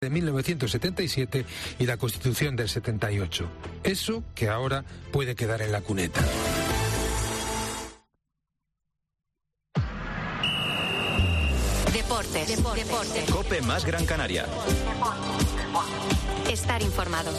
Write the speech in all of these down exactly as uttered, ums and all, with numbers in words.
de mil novecientos setenta y siete y la Constitución del setenta y ocho. Eso que ahora puede quedar en la cuneta. Deportes. Deportes. Deportes. COPE más Gran Canaria. Estar informado.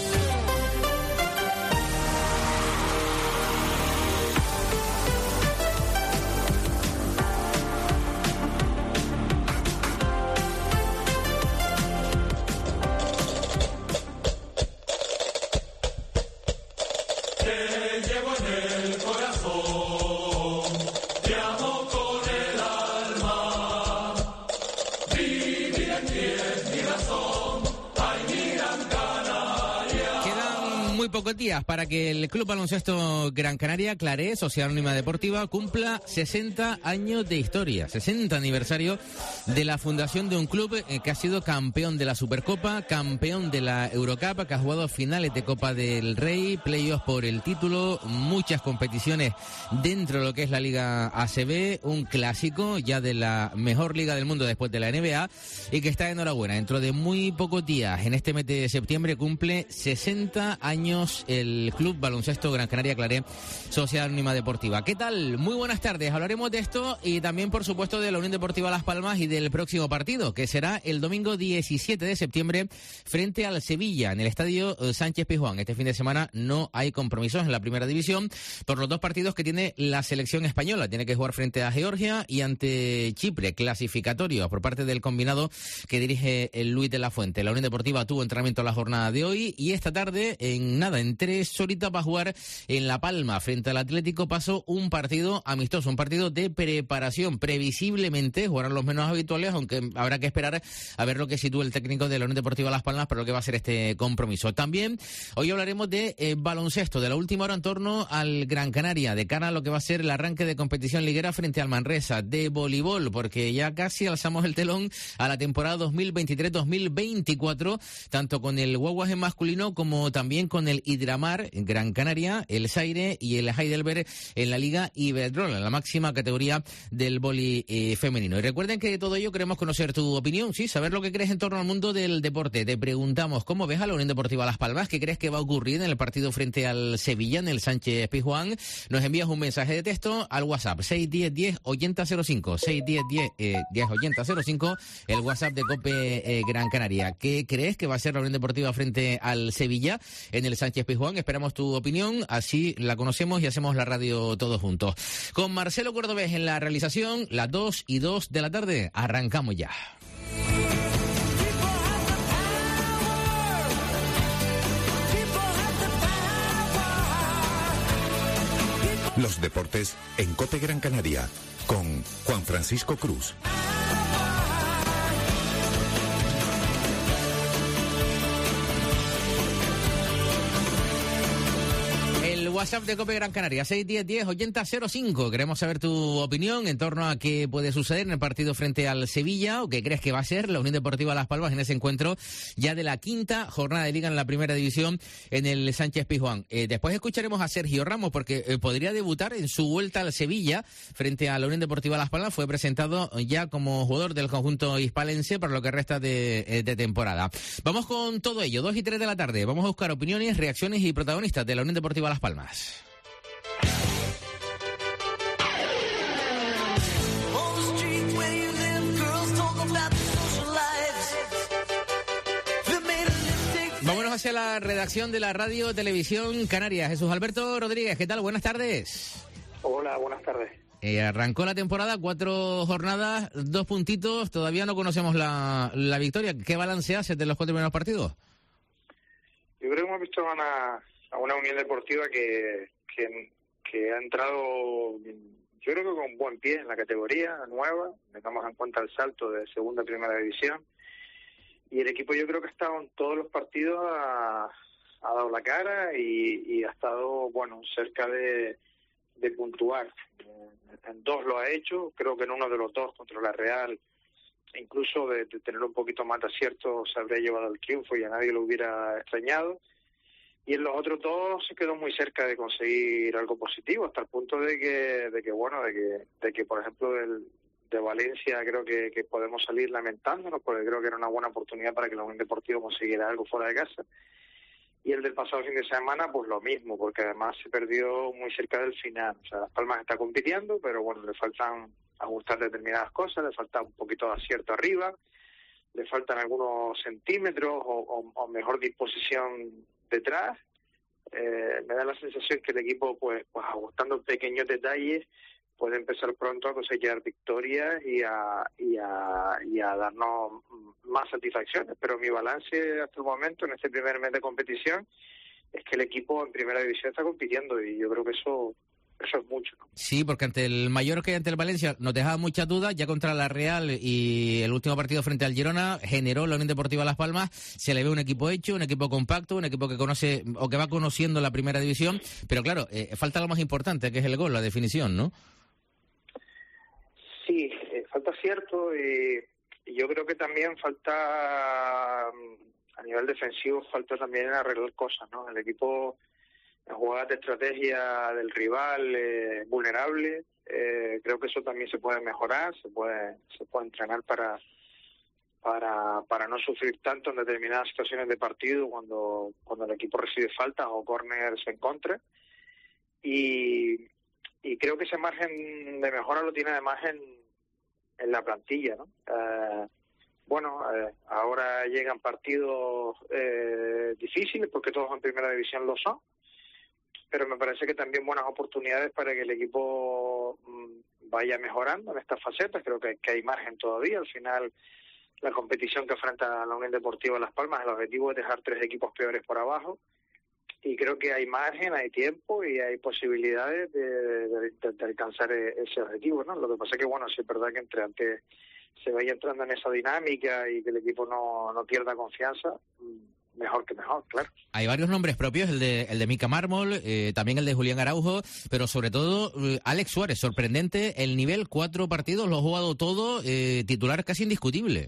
Pocos días para que el Club Baloncesto Gran Canaria Claré, Sociedad Anónima Deportiva, cumpla sesenta años de historia, sesenta aniversario de la fundación de un club eh, que ha sido campeón de la Supercopa, campeón de la Eurocup, que ha jugado finales de Copa del Rey, playoffs por el título, muchas competiciones dentro de lo que es la Liga A C B, un clásico ya de la mejor liga del mundo después de la N B A, y que está enhorabuena. Dentro de muy pocos días, en este mes de septiembre, cumple sesenta años el Club Baloncesto Gran Canaria Claré, Sociedad Anónima Deportiva. ¿Qué tal? Muy buenas tardes. Hablaremos de esto y también, por supuesto, de la Unión Deportiva Las Palmas y del próximo partido, que será el domingo diecisiete de septiembre frente al Sevilla en el Estadio Sánchez Pizjuán. Este fin de semana no hay compromisos en la primera división por los dos partidos que tiene la selección española. Tiene que jugar frente a Georgia y ante Chipre, clasificatorio por parte del combinado que dirige el Luis de la Fuente. La Unión Deportiva tuvo entrenamiento la jornada de hoy y esta tarde, en nada, en tres horitas va a jugar en La Palma frente al Atlético Paso, un partido amistoso, un partido de preparación. Previsiblemente jugarán los menos habituales, aunque habrá que esperar a ver lo que sitúa el técnico de la Unión Deportiva Las Palmas para lo que va a ser este compromiso. También hoy hablaremos de eh, baloncesto, de la última hora en torno al Gran Canaria, de cara a lo que va a ser el arranque de competición liguera frente al Manresa, de voleibol, porque ya casi alzamos el telón a la temporada dos mil veintitrés dos mil veinticuatro, tanto con el Guaguas en masculino como también con el Hidramar en Gran Canaria, el Zaire y el Heidelberg en la Liga Iberdrola, en la máxima categoría del vóley eh, femenino. Y recuerden que de todo ello queremos conocer tu opinión, sí, saber lo que crees en torno al mundo del deporte. Te preguntamos cómo ves a la Unión Deportiva Las Palmas, qué crees que va a ocurrir en el partido frente al Sevilla en el Sánchez Pizjuán. Nos envías un mensaje de texto al WhatsApp seis uno cero diez ochenta cero cinco, seis uno cero diez ochenta cero cinco, el WhatsApp de COPE eh, Gran Canaria. ¿Qué crees que va a ser la Unión Deportiva frente al Sevilla en el Sánchez Pizjuán? Esperamos tu opinión, así la conocemos y hacemos la radio todos juntos. Con Marcelo Cordobés en la realización, las dos y dos de la tarde, arrancamos ya. Los deportes en COPE Gran Canaria, con Juan Francisco Cruz. WhatsApp de COPE Gran Canaria, seis uno cero diez ochenta cero cinco. Queremos saber tu opinión en torno a qué puede suceder en el partido frente al Sevilla, o qué crees que va a ser la Unión Deportiva Las Palmas en ese encuentro ya de la quinta jornada de liga en la primera división en el Sánchez Pizjuán. Eh, después escucharemos a Sergio Ramos, porque eh, podría debutar en su vuelta al Sevilla frente a la Unión Deportiva Las Palmas. Fue presentado ya como jugador del conjunto hispalense para lo que resta de, eh, de temporada. Vamos con todo ello, dos y tres de la tarde. Vamos a buscar opiniones, reacciones y protagonistas de la Unión Deportiva Las Palmas. Vámonos hacia la redacción de la Radio Televisión Canaria. Jesús Alberto Rodríguez, ¿qué tal? Buenas tardes. Hola, buenas tardes. Eh, arrancó la temporada, cuatro jornadas, dos puntitos, todavía no conocemos la, la victoria. ¿Qué balance haces de los cuatro primeros partidos? Yo creo que hemos visto a una, a una Unión Deportiva que, que, que ha entrado, yo creo que con buen pie en la categoría nueva, tengamos en cuenta el salto de segunda a primera división, y el equipo yo creo que ha estado en todos los partidos, ha, ha dado la cara y, y ha estado, bueno, cerca de, de puntuar. En dos lo ha hecho, creo que en uno de los dos contra la Real, incluso de, de tener un poquito más de acierto, se habría llevado el triunfo y a nadie lo hubiera extrañado. Y en los otros dos se quedó muy cerca de conseguir algo positivo, hasta el punto de que, de que bueno, de que, de que por ejemplo, del, de Valencia creo que, que podemos salir lamentándonos, porque creo que era una buena oportunidad para que la Unión Deportiva consiguiera algo fuera de casa. Y el del pasado fin de semana, pues lo mismo, porque además se perdió muy cerca del final. O sea, Las Palmas está compitiendo, pero bueno, le faltan ajustar determinadas cosas, le falta un poquito de acierto arriba, le faltan algunos centímetros o, o, o mejor disposición detrás. Eh, me da la sensación que el equipo, pues, pues ajustando pequeños detalles, puede empezar pronto a cosechar victorias y a, y a, y a darnos más satisfacciones. Pero mi balance hasta el momento, en este primer mes de competición, es que el equipo en primera división está compitiendo y yo creo que eso eso es mucho, ¿no? Sí, porque ante el Mallorca y ante el Valencia nos dejaba muchas dudas. Ya contra la Real y el último partido frente al Girona generó la Unión Deportiva Las Palmas. Se le ve un equipo hecho, un equipo compacto, un equipo que conoce o que va conociendo la primera división. Pero claro, eh, falta lo más importante, que es el gol, la definición, ¿no? Sí, eh, falta cierto y, y yo creo que también falta, a nivel defensivo, falta también arreglar cosas, ¿no? El equipo, en jugadas de estrategia del rival eh, vulnerable, eh, creo que eso también se puede mejorar, se puede se puede entrenar para para para no sufrir tanto en determinadas situaciones de partido cuando cuando el equipo recibe faltas o corners en contra. Y, y creo que ese margen de mejora lo tiene además en, en la plantilla, ¿no? Eh, bueno, eh, ahora llegan partidos eh, difíciles porque todos en primera división lo son, pero me parece que también buenas oportunidades para que el equipo mmm, vaya mejorando en estas facetas. Creo que, que hay margen todavía. Al final, la competición que enfrenta la Unión Deportiva Las Palmas, el objetivo es dejar tres equipos peores por abajo, y creo que hay margen, hay tiempo y hay posibilidades de, de, de, de alcanzar ese objetivo, ¿no? Lo que pasa es que, bueno, sí es verdad que entre antes se vaya entrando en esa dinámica y que el equipo no, no pierda confianza, mejor que mejor, claro. Hay varios nombres propios, el de el de Mica Mármol, eh, también el de Julián Araujo, pero sobre todo eh, Alex Suárez, sorprendente el nivel, cuatro partidos, lo ha jugado todo, eh, titular casi indiscutible.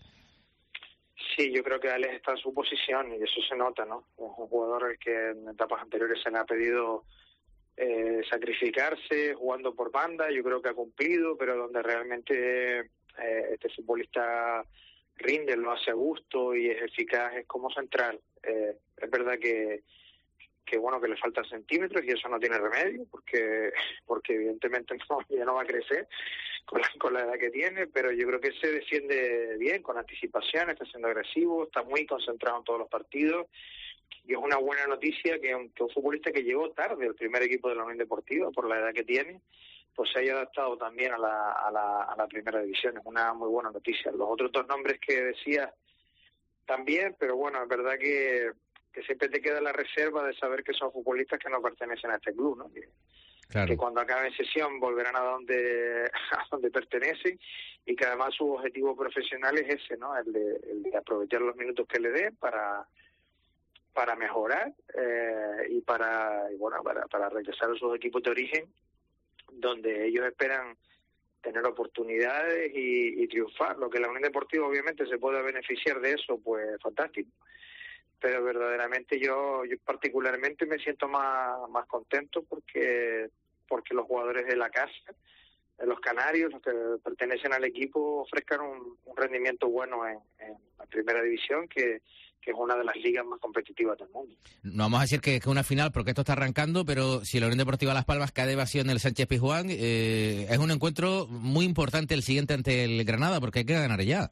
Sí, yo creo que Alex está en su posición y eso se nota, ¿no? Es un jugador que en etapas anteriores se le ha pedido eh, sacrificarse jugando por banda, yo creo que ha cumplido, pero donde realmente eh, este futbolista rinde, lo hace a gusto y es eficaz, es como central. Eh, es verdad que, que bueno que le faltan centímetros y eso no tiene remedio porque porque evidentemente no, ya no va a crecer con la, con la edad que tiene, pero yo creo que se defiende bien, con anticipación, está siendo agresivo, está muy concentrado en todos los partidos y es una buena noticia que un, que un futbolista que llegó tarde al primer equipo de la Unión Deportiva por la edad que tiene, pues se haya adaptado también a la, a la, a la primera división. Es una muy buena noticia. Los otros dos nombres que decía también, pero bueno, es verdad que, que siempre te queda la reserva de saber que son futbolistas que no pertenecen a este club, ¿no? Que, claro, que cuando acaben sesión volverán a donde a donde pertenecen y que además su objetivo profesional es ese, ¿no? El de, el de aprovechar los minutos que le den para para mejorar eh, y para y bueno para para regresar a sus equipos de origen, donde ellos esperan tener oportunidades y, y triunfar. Lo que la Unión Deportiva obviamente se pueda beneficiar de eso, pues fantástico. Pero verdaderamente yo, yo particularmente me siento más, más contento porque porque los jugadores de la casa, de los canarios, los que pertenecen al equipo, ofrezcan un, un rendimiento bueno en, en la primera división, que que es una de las ligas más competitivas del mundo. No vamos a decir que es una final porque esto está arrancando, pero si la Unión Deportiva Las Palmas cae de vacío en el Sánchez Pizjuán, eh, es un encuentro muy importante el siguiente ante el Granada, porque hay que ganar ya.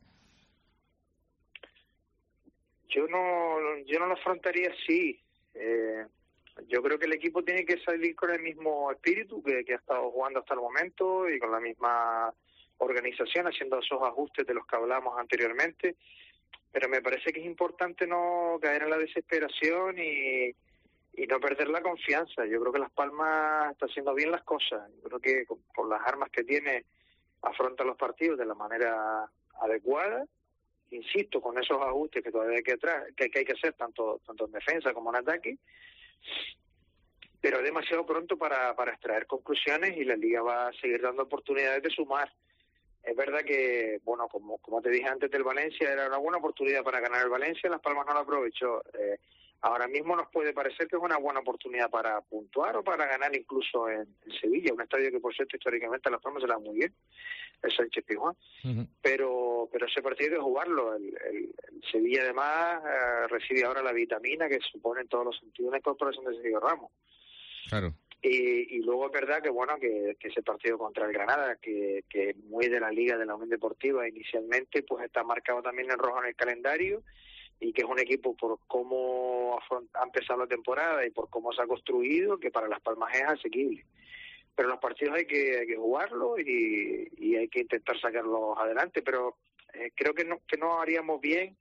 Yo no, yo no lo afrontaría así. Eh, yo creo que el equipo tiene que salir con el mismo espíritu que, que ha estado jugando hasta el momento y con la misma organización, haciendo esos ajustes de los que hablamos anteriormente. Pero me parece que es importante no caer en la desesperación y, y no perder la confianza. Yo creo que Las Palmas está haciendo bien las cosas. Yo creo que con, con las armas que tiene afronta los partidos de la manera adecuada. Insisto, con esos ajustes que todavía hay que, atrás, que, que hay que hacer tanto tanto en defensa como en ataque. Pero es demasiado pronto para, para extraer conclusiones y la Liga va a seguir dando oportunidades de sumar. Es verdad que, bueno, como como te dije antes del Valencia, era una buena oportunidad para ganar el Valencia, Las Palmas no lo aprovechó. Eh, ahora mismo nos puede parecer que es una buena oportunidad para puntuar o para ganar incluso en, en Sevilla, un estadio que por cierto históricamente a Las Palmas se le da muy bien, el Sánchez Pizjuán, uh-huh. pero pero ese partido hay que jugarlo. El, el, el Sevilla además eh, recibe ahora la vitamina que supone en todos los sentidos una incorporación de Sergio Ramos. Claro. Y, y luego es verdad que bueno que, que ese partido contra el Granada, que, que muy de la Liga de la Unión Deportiva inicialmente, pues está marcado también en rojo en el calendario, y que es un equipo por cómo ha empezado la temporada y por cómo se ha construido, que para Las Palmas es asequible. Pero los partidos hay que, hay que jugarlos y, y hay que intentar sacarlos adelante, pero eh, creo que no, que no haríamos bien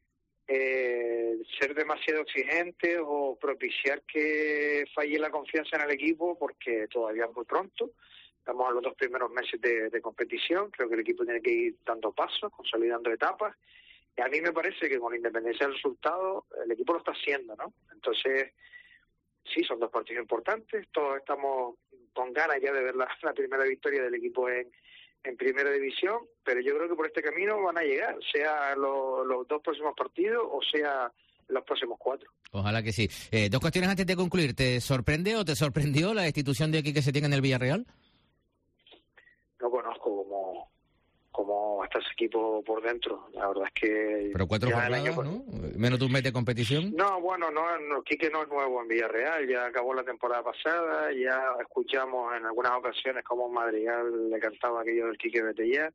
eh, ser demasiado exigentes o propiciar que falle la confianza en el equipo, porque todavía es muy pronto. Estamos en los dos primeros meses de, de competición, creo que el equipo tiene que ir dando pasos, consolidando etapas. Y a mí me parece que con independencia del resultado, el equipo lo está haciendo, ¿no? Entonces, sí, son dos partidos importantes, todos estamos con ganas ya de ver la, la primera victoria del equipo en, en primera división, pero yo creo que por este camino van a llegar, sea lo, los dos próximos partidos o sea los próximos cuatro. Ojalá que sí. Eh, dos cuestiones antes de concluir. ¿Te sorprende o te sorprendió la destitución de aquí que se tiene en el Villarreal? No conozco cómo... cómo está ese equipo por dentro, la verdad es que... Pero cuatro jornadas, año... ¿no? Menos de un mes de competición. No, bueno, no, no, Quique no es nuevo en Villarreal, ya acabó la temporada pasada, ya escuchamos en algunas ocasiones cómo Madrigal le cantaba aquello del Quique vete ya.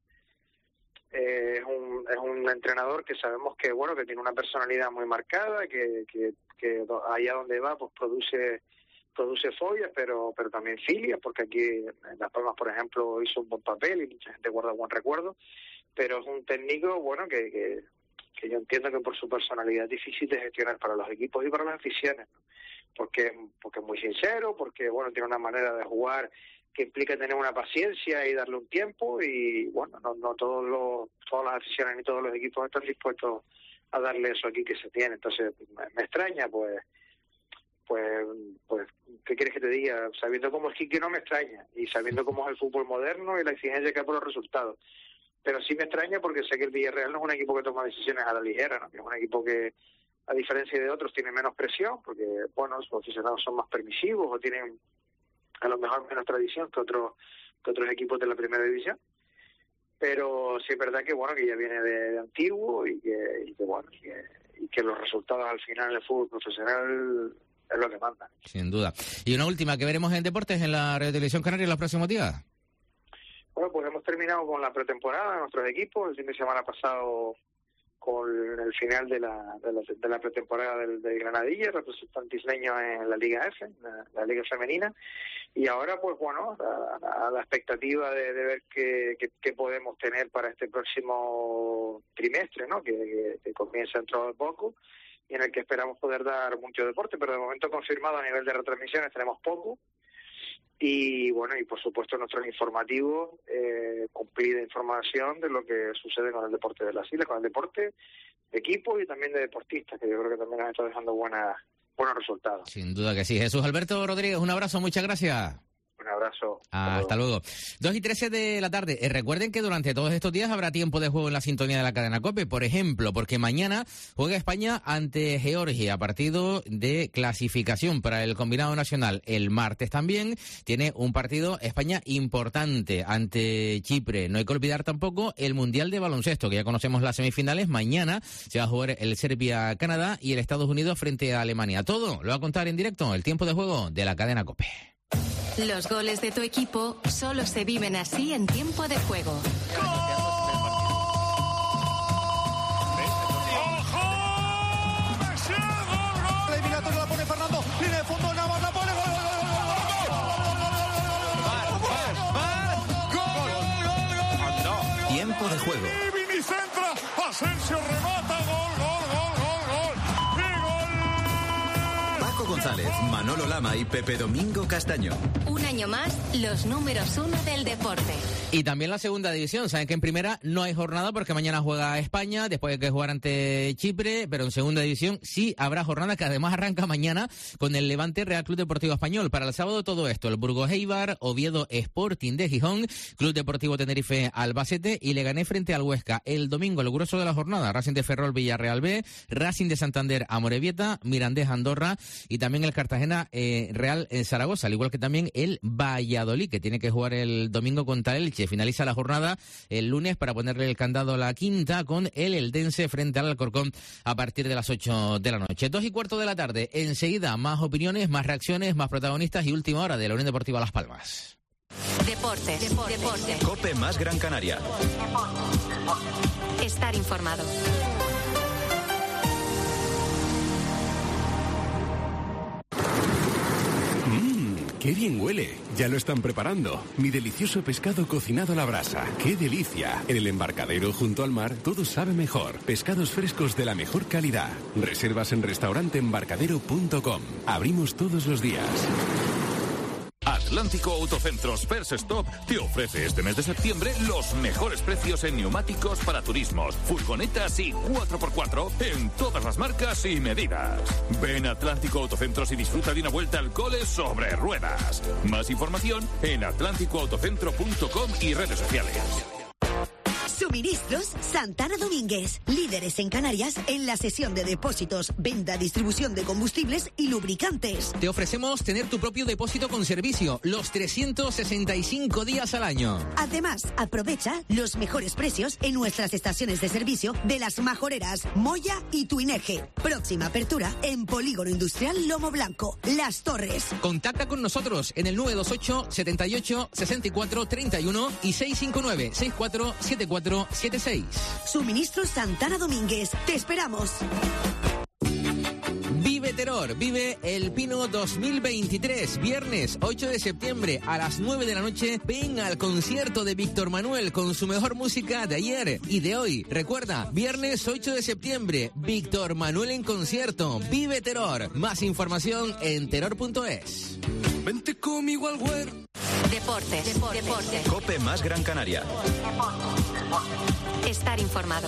Eh, es un es un entrenador que sabemos que, bueno, que tiene una personalidad muy marcada, que, que, que allá donde va pues produce... produce fobias, pero pero también filias, porque aquí en Las Palmas, por ejemplo, hizo un buen papel y mucha gente guarda buen recuerdo, pero es un técnico, bueno, que, que, que yo entiendo que por su personalidad es difícil de gestionar para los equipos y para las aficiones, ¿no? porque porque es muy sincero, porque, bueno, tiene una manera de jugar que implica tener una paciencia y darle un tiempo, y, bueno, no no todos los todas las aficiones ni todos los equipos están dispuestos a darle eso aquí que se tiene. Entonces, me, me extraña, pues, Pues, pues, ¿qué quieres que te diga? Sabiendo cómo es Quique no me extraña, y sabiendo cómo es el fútbol moderno y la exigencia que hay por los resultados. Pero sí me extraña porque sé que el Villarreal no es un equipo que toma decisiones a la ligera, ¿no? Es un equipo que, a diferencia de otros, tiene menos presión, porque, bueno, sus aficionados son más permisivos o tienen a lo mejor menos tradición que otros que otros equipos de la primera división. Pero sí es verdad que, bueno, que ya viene de, de antiguo y que, y que bueno, y que, y que los resultados al final en el fútbol profesional es lo que manda. Sin duda. Y una última, ¿qué veremos en deportes en la Radio Televisión Canaria en los próximos días? Bueno, pues hemos terminado con la pretemporada de nuestros equipos. El fin de semana pasado con el final de la de la, de la pretemporada del, del Granadilla, representante isleño en la Liga F, la, la Liga Femenina. Y ahora, pues bueno, a, a la expectativa de, de ver qué, qué, qué podemos tener para este próximo trimestre, ¿no? Que, que, que comienza dentro de poco, y en el que esperamos poder dar mucho deporte, pero de momento confirmado a nivel de retransmisiones tenemos poco. Y bueno, y por supuesto nuestros informativos, eh, cumplida información de lo que sucede con el deporte de las islas, con el deporte de equipo y también de deportistas, que yo creo que también nos está dejando buenas, buenos resultados. Sin duda que sí. Jesús Alberto Rodríguez, un abrazo, muchas gracias. Un abrazo. Hasta luego. dos y trece de la tarde. Eh, recuerden que durante todos estos días habrá tiempo de juego en la sintonía de la cadena COPE. Por ejemplo, porque mañana juega España ante Georgia, partido de clasificación para el combinado nacional. El martes también tiene un partido España importante ante Chipre. No hay que olvidar tampoco el Mundial de Baloncesto, que ya conocemos las semifinales. Mañana se va a jugar el Serbia-Canadá y el Estados Unidos frente a Alemania. Todo lo va a contar en directo el tiempo de juego de la cadena COPE. Los goles de tu equipo solo se viven así en tiempo de juego. La eliminatoria la pone Fernando, línea de fondo, Navas la pone, gol, gol, gol, gol, Tiempo de juego. Vini centra, Asensio remata, gol, gol, gol, gol, gol, y gol. Paco González González, Manolo Lama y Pepe Domingo Castaño. Un año más, los números uno del deporte. Y también la segunda división. Saben que en primera no hay jornada porque mañana juega España, después hay que jugar ante Chipre, pero en segunda división sí habrá jornada, que además arranca mañana con el Levante Real Club Deportivo Español. Para el sábado todo esto: el Burgos Eibar, Oviedo Sporting de Gijón, Club Deportivo Tenerife Albacete y Leganés frente al Huesca. El domingo el grueso de la jornada: Racing de Ferrol Villarreal B, Racing de Santander Amorebieta, Mirandés Andorra y también el Cartagena eh, Real en Zaragoza, al igual que también el Valladolid, que tiene que jugar el domingo contra el Elche. Finaliza la jornada el lunes para ponerle el candado a la quinta con el Eldense frente al Alcorcón a partir de las ocho de la noche. Dos y cuarto de la tarde. Enseguida más opiniones, más reacciones, más protagonistas y última hora de la Unión Deportiva Las Palmas. Deportes, deportes, deportes. Cope más Gran Canaria. Estar informado. ¡Qué bien huele! Ya lo están preparando. Mi delicioso pescado cocinado a la brasa. ¡Qué delicia! En el embarcadero junto al mar todo sabe mejor. Pescados frescos de la mejor calidad. Reservas en restaurante embarcadero punto com. Abrimos todos los días. Atlántico Autocentros First Stop te ofrece este mes de septiembre los mejores precios en neumáticos para turismos, furgonetas y cuatro por cuatro en todas las marcas y medidas. Ven a Atlántico Autocentros y disfruta de una vuelta al cole sobre ruedas. Más información en atlántico autocentro punto com y redes sociales. Suministros Santana Domínguez, líderes en Canarias en la sesión de depósitos, venta, distribución de combustibles y lubricantes. Te ofrecemos tener tu propio depósito con servicio los trescientos sesenta y cinco días al año. Además, aprovecha los mejores precios en nuestras estaciones de servicio de Las Majoreras, Moya y Tuineje. Próxima apertura en Polígono Industrial Lomo Blanco, Las Torres. Contacta con nosotros en el nueve dos ocho, setenta y ocho, sesenta y cuatro, treinta y uno y seis cinco nueve, sesenta y cuatro, setenta y cuatro setenta y seis. Suministros Santana Domínguez. Te esperamos. Vive Terror, vive el Pino dos mil veintitrés, viernes ocho de septiembre a las nueve de la noche. Ven al concierto de Víctor Manuel con su mejor música de ayer y de hoy. Recuerda, viernes ocho de septiembre, Víctor Manuel en concierto. Vive Terror. Más información en terror punto es. Vente conmigo al huer. Deportes, deportes, deportes. Cope más Gran Canaria. Estar informado.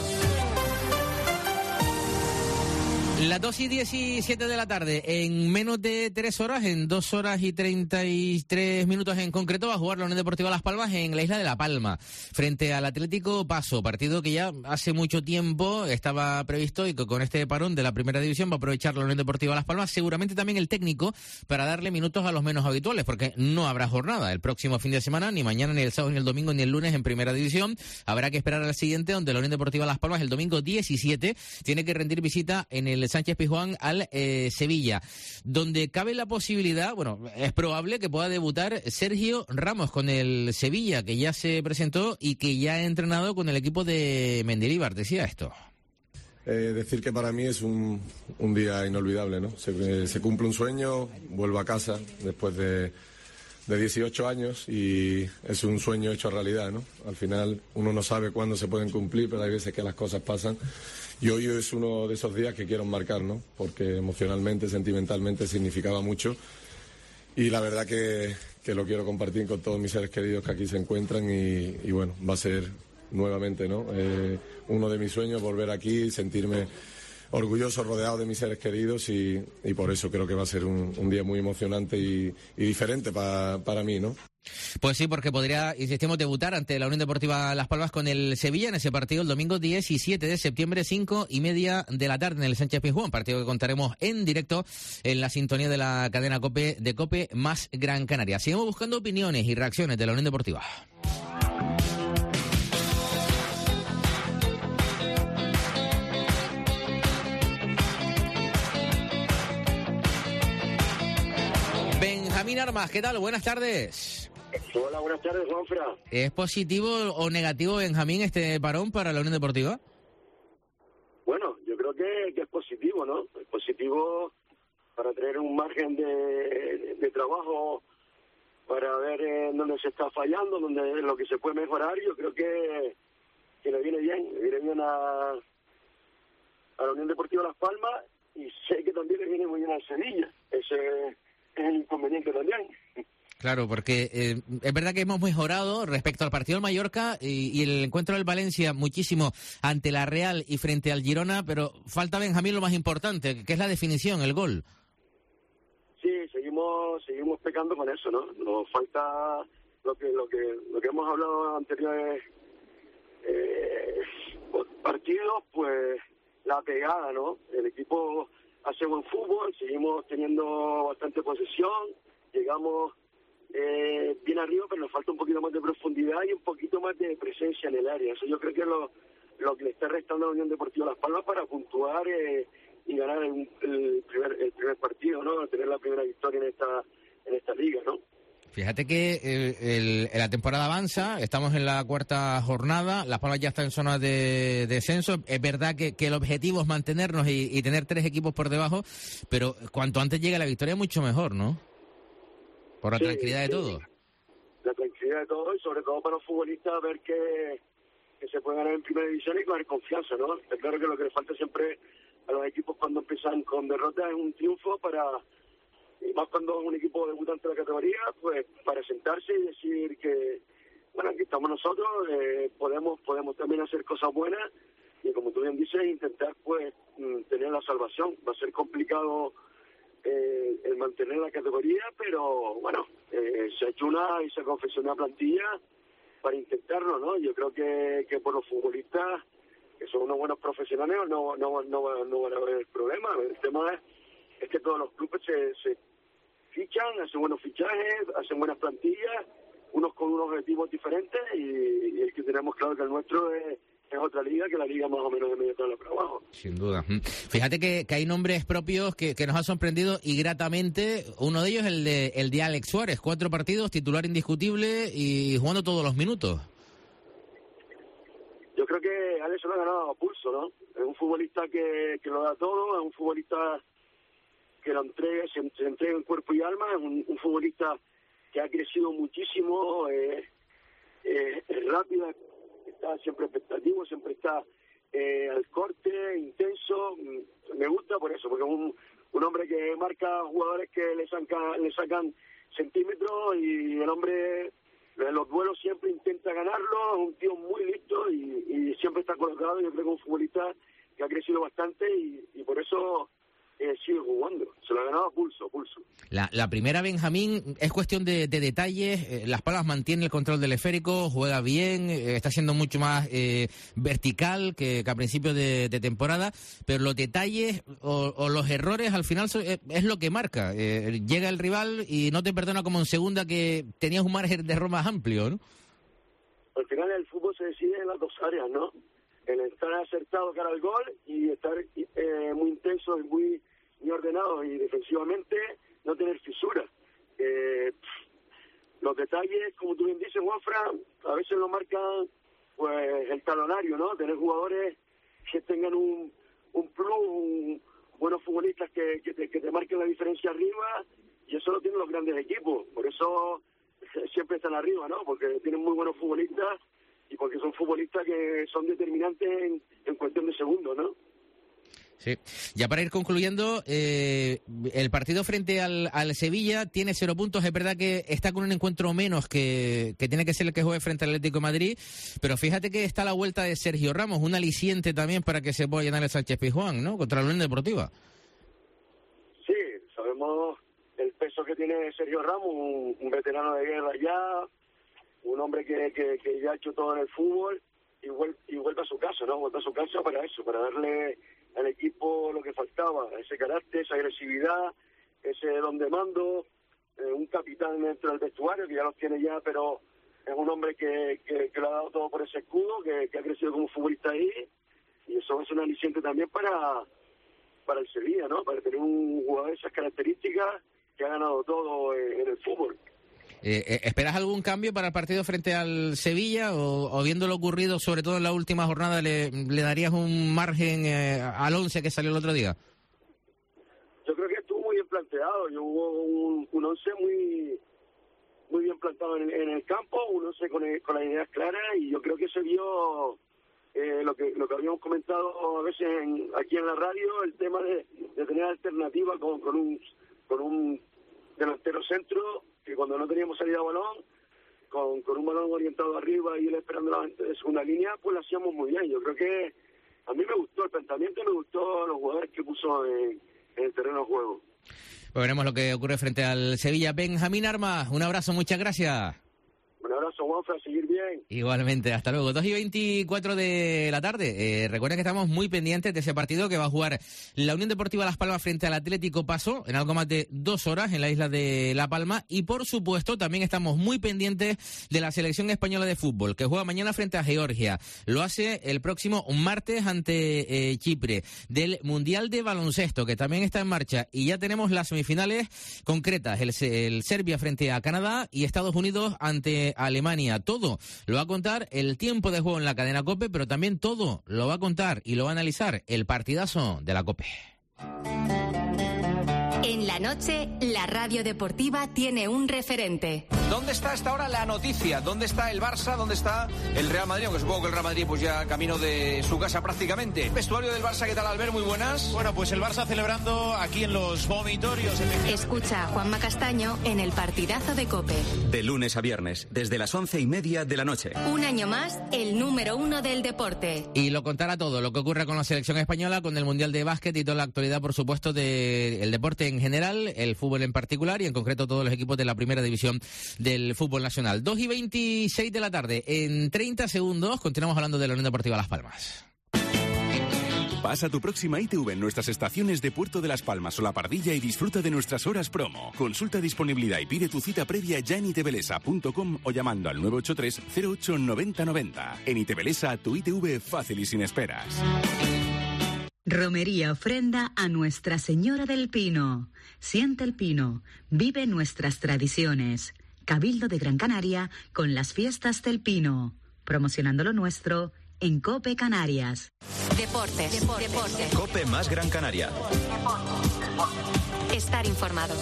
Las dos y diecisiete de la tarde, en menos de tres horas, en dos horas y treinta y tres minutos en concreto, va a jugar la Unión Deportiva Las Palmas en la isla de La Palma, frente al Atlético Paso, partido que ya hace mucho tiempo estaba previsto y que con este parón de la primera división va a aprovechar la Unión Deportiva Las Palmas, seguramente también el técnico, para darle minutos a los menos habituales, porque no habrá jornada el próximo fin de semana, ni mañana, ni el sábado, ni el domingo, ni el lunes en primera división. Habrá que esperar al siguiente, donde la Unión Deportiva Las Palmas el domingo diecisiete tiene que rendir visita en el Sánchez Pizjuán al eh, Sevilla, donde cabe la posibilidad, bueno, es probable que pueda debutar Sergio Ramos con el Sevilla, que ya se presentó y que ya ha entrenado con el equipo de Mendilibar. Decía esto. Eh, decir que para mí es un, un día inolvidable, ¿no? Se, se cumple un sueño, vuelvo a casa después de, de dieciocho años y es un sueño hecho realidad, ¿no? Al final uno no sabe cuándo se pueden cumplir, pero hay veces que las cosas pasan. Y hoy es uno de esos días que quiero marcar, ¿no? Porque emocionalmente, sentimentalmente significaba mucho. Y la verdad que, que lo quiero compartir con todos mis seres queridos que aquí se encuentran y, y bueno, va a ser nuevamente, ¿no? Eh, uno de mis sueños, volver aquí, sentirme orgulloso, rodeado de mis seres queridos y, y por eso creo que va a ser un, un día muy emocionante y, y diferente pa, para mí, ¿no? Pues sí, porque podría, insistimos, debutar ante la Unión Deportiva Las Palmas con el Sevilla en ese partido el domingo diecisiete de septiembre, cinco y media de la tarde en el Sánchez Pizjuán, partido que contaremos en directo en la sintonía de la cadena COPE de COPE más Gran Canaria. Seguimos buscando opiniones y reacciones de la Unión Deportiva. Benjamín Armas, ¿qué tal? Buenas tardes. Hola, buenas tardes, Juanfra. ¿Es positivo o negativo, Benjamín, este parón para la Unión Deportiva? Bueno, yo creo que, que es positivo, ¿no? Es positivo para tener un margen de, de, de trabajo para ver en dónde se está fallando, dónde en lo que se puede mejorar. Yo creo que, que le viene bien, le viene bien a, a la Unión Deportiva Las Palmas y sé que también le viene muy bien al Sevilla. Ese Claro, porque eh, es verdad que hemos mejorado respecto al partido del Mallorca y, y el encuentro del Valencia muchísimo ante la Real y frente al Girona, pero falta, Benjamín, lo más importante, que es la definición, el gol. Sí, seguimos seguimos pecando con eso, ¿no? Nos falta lo que lo que lo que hemos hablado en anteriores eh, partidos, pues la pegada, ¿no? El equipo hace buen fútbol, seguimos teniendo bastante posesión, llegamos eh, bien arriba, pero nos falta un poquito más de profundidad y un poquito más de presencia en el área. Eso yo creo que es lo, lo que le está restando a la Unión Deportiva Las Palmas para puntuar eh, y ganar el, el, primer, el primer partido, ¿no? Tener la primera victoria en esta en esta liga, ¿no? Fíjate que eh, el, la temporada avanza, estamos en la cuarta jornada, Las Palmas ya está en zona de descenso. Es verdad que, que el objetivo es mantenernos y, y tener tres equipos por debajo, pero cuanto antes llegue la victoria, mucho mejor, ¿no? Por la sí, tranquilidad de sí. todo. La tranquilidad de todo y sobre todo para los futbolistas ver que, que se puede ganar en primera división y coger confianza, ¿no? Está claro que lo que les falta siempre a los equipos cuando empiezan con derrotas es un triunfo para... Y más cuando es un equipo debutante de la categoría, pues para sentarse y decir que, bueno, aquí estamos nosotros, eh, podemos podemos también hacer cosas buenas y como tú bien dices, intentar pues tener la salvación. Va a ser complicado eh, el mantener la categoría, pero bueno, eh, se ha hecho una y se ha confeccionado una plantilla para intentarlo, ¿no? Yo creo que, que por los futbolistas, que son unos buenos profesionales, no, no, no, no van a haber problema. El tema es, es que todos los clubes se, se fichan, hacen buenos fichajes, hacen buenas plantillas, unos con unos objetivos diferentes y, y el que tenemos claro que el nuestro es, es otra liga que la liga más o menos de medio tabla para abajo. Sin duda. Fíjate que, que hay nombres propios que, que nos han sorprendido y gratamente. Uno de ellos el de el de Alex Suárez, cuatro partidos, titular indiscutible y jugando todos los minutos. Yo creo que Alex lo ha ganado a pulso, ¿no? Es un futbolista que, que lo da todo, es un futbolista que lo entrega, se, se entrega en cuerpo y alma, es un, un futbolista que ha crecido muchísimo, eh, eh, es rápido, está siempre expectativo, siempre está eh, al corte, intenso. Me gusta por eso, porque es un, un hombre que marca jugadores que le sacan, le sacan centímetros y el hombre en los duelos siempre intenta ganarlo, es un tío muy listo y, y siempre está colocado. Yo creo que es un futbolista que ha crecido bastante y, y por eso eh, sigue jugando. Se lo ha ganado a pulso, a pulso. La, la primera, Benjamín, es cuestión de, de detalles. Eh, Las Palmas mantiene el control del esférico, juega bien, eh, está siendo mucho más eh, vertical que, que a principios de, de temporada, pero los detalles o, o los errores al final so, eh, es lo que marca. Eh, llega el rival y no te perdona como en segunda, que tenías un margen de error más amplio, ¿no? Al final el fútbol se decide en las dos áreas, ¿no? En estar acertado cara al gol y estar eh, muy intenso y muy, muy ordenado y defensivamente no tener fisuras. Eh, los detalles, como tú bien dices, Juanfra, a veces lo marcan pues el talonario, ¿no? Tener jugadores que tengan un, un plus, un, buenos futbolistas que, que, te, que te marquen la diferencia arriba, y eso lo tienen los grandes equipos. Por eso siempre están arriba, ¿no? Porque tienen muy buenos futbolistas y porque son futbolistas que son determinantes en, en cuestión de segundos, ¿no? Sí. Ya para ir concluyendo, eh, el partido frente al, al Sevilla tiene cero puntos. Es verdad que está con un encuentro menos que, que tiene que ser el que juegue frente al Atlético de Madrid, pero fíjate que está a la vuelta de Sergio Ramos, un aliciente también para que se pueda llenar el Sánchez Pizjuán, ¿no? Contra la Unión Deportiva. Sí, sabemos el peso que tiene Sergio Ramos, un, un veterano de guerra ya, un hombre que, que, que ya ha hecho todo en el fútbol y vuelve, y vuelve a su casa, ¿no? Vuelve a su casa para eso, para darle al equipo lo que faltaba, ese carácter, esa agresividad, ese don de mando, eh, un capitán dentro del vestuario que ya los tiene ya, pero es un hombre que, que, que lo ha dado todo por ese escudo, que, que ha crecido como futbolista ahí, y eso es un aliciente también para, para el Sevilla, ¿no? Para tener un jugador de esas características que ha ganado todo en, en el fútbol. Eh, ¿Esperas algún cambio para el partido frente al Sevilla o, o viendo lo ocurrido, sobre todo en la última jornada, le, le darías un margen eh, al once que salió el otro día? Yo creo que estuvo muy bien planteado. Yo hubo un, un once muy muy bien plantado en, en el campo, un once con, con las ideas claras, y yo creo que se vio eh, lo que lo que habíamos comentado a veces en, aquí en la radio, el tema de, de tener alternativa con, con un con un delantero centro que porque cuando no teníamos salida de balón, con, con un balón orientado arriba y él esperando la segunda línea, pues lo hacíamos muy bien. Yo creo que a mí me gustó el pensamiento y me gustó los jugadores que puso en, en el terreno de juego. Pues veremos lo que ocurre frente al Sevilla. Benjamín Armas, un abrazo, muchas gracias. Un abrazo, Juanfra, a seguir bien. Igualmente, hasta luego. dos y veinticuatro de la tarde. Eh, recuerden que estamos muy pendientes de ese partido que va a jugar la Unión Deportiva Las Palmas frente al Atlético Paso en algo más de dos horas en la isla de La Palma. Y por supuesto, también estamos muy pendientes de la selección española de fútbol que juega mañana frente a Georgia. Lo hace el próximo martes ante eh, Chipre. Del Mundial de Baloncesto que también está en marcha. Y ya tenemos las semifinales concretas. El, el Serbia frente a Canadá y Estados Unidos ante Alemania. Todo lo va a contar el tiempo de juego en la cadena COPE, pero también todo lo va a contar y lo va a analizar el partidazo de la COPE. En la noche, la radio deportiva tiene un referente. ¿Dónde está hasta ahora la noticia? ¿Dónde está el Barça? ¿Dónde está el Real Madrid? Aunque supongo que el Real Madrid pues ya camino de su casa prácticamente. Vestuario del Barça, ¿qué tal, Albert? Muy buenas. Bueno, pues el Barça celebrando aquí en los vomitorios. Escucha a Juanma Castaño en el partidazo de COPE. De lunes a viernes, desde las once y media de la noche. Un año más, el número uno del deporte. Y lo contará todo, lo que ocurre con la selección española, con el Mundial de Básquet y toda la actualidad, por supuesto, del deporte en general, el fútbol en particular y en concreto todos los equipos de la primera división del fútbol nacional. dos y veintiséis de la tarde. En treinta segundos continuamos hablando de la Unión Deportiva Las Palmas. Pasa tu próxima I T V en nuestras estaciones de Puerto de Las Palmas o La Pardilla y disfruta de nuestras horas promo. Consulta disponibilidad y pide tu cita previa ya en itvelesa punto com o llamando al nueve ocho tres cero ocho noventa noventa. En Itvelesa, tu I T V fácil y sin esperas. Romería ofrenda a Nuestra Señora del Pino. Siente el pino, vive nuestras tradiciones. Cabildo de Gran Canaria con las fiestas del Pino. Promocionando lo nuestro en COPE Canarias. Deportes, deportes, deportes. COPE más Gran Canaria. Estar informado.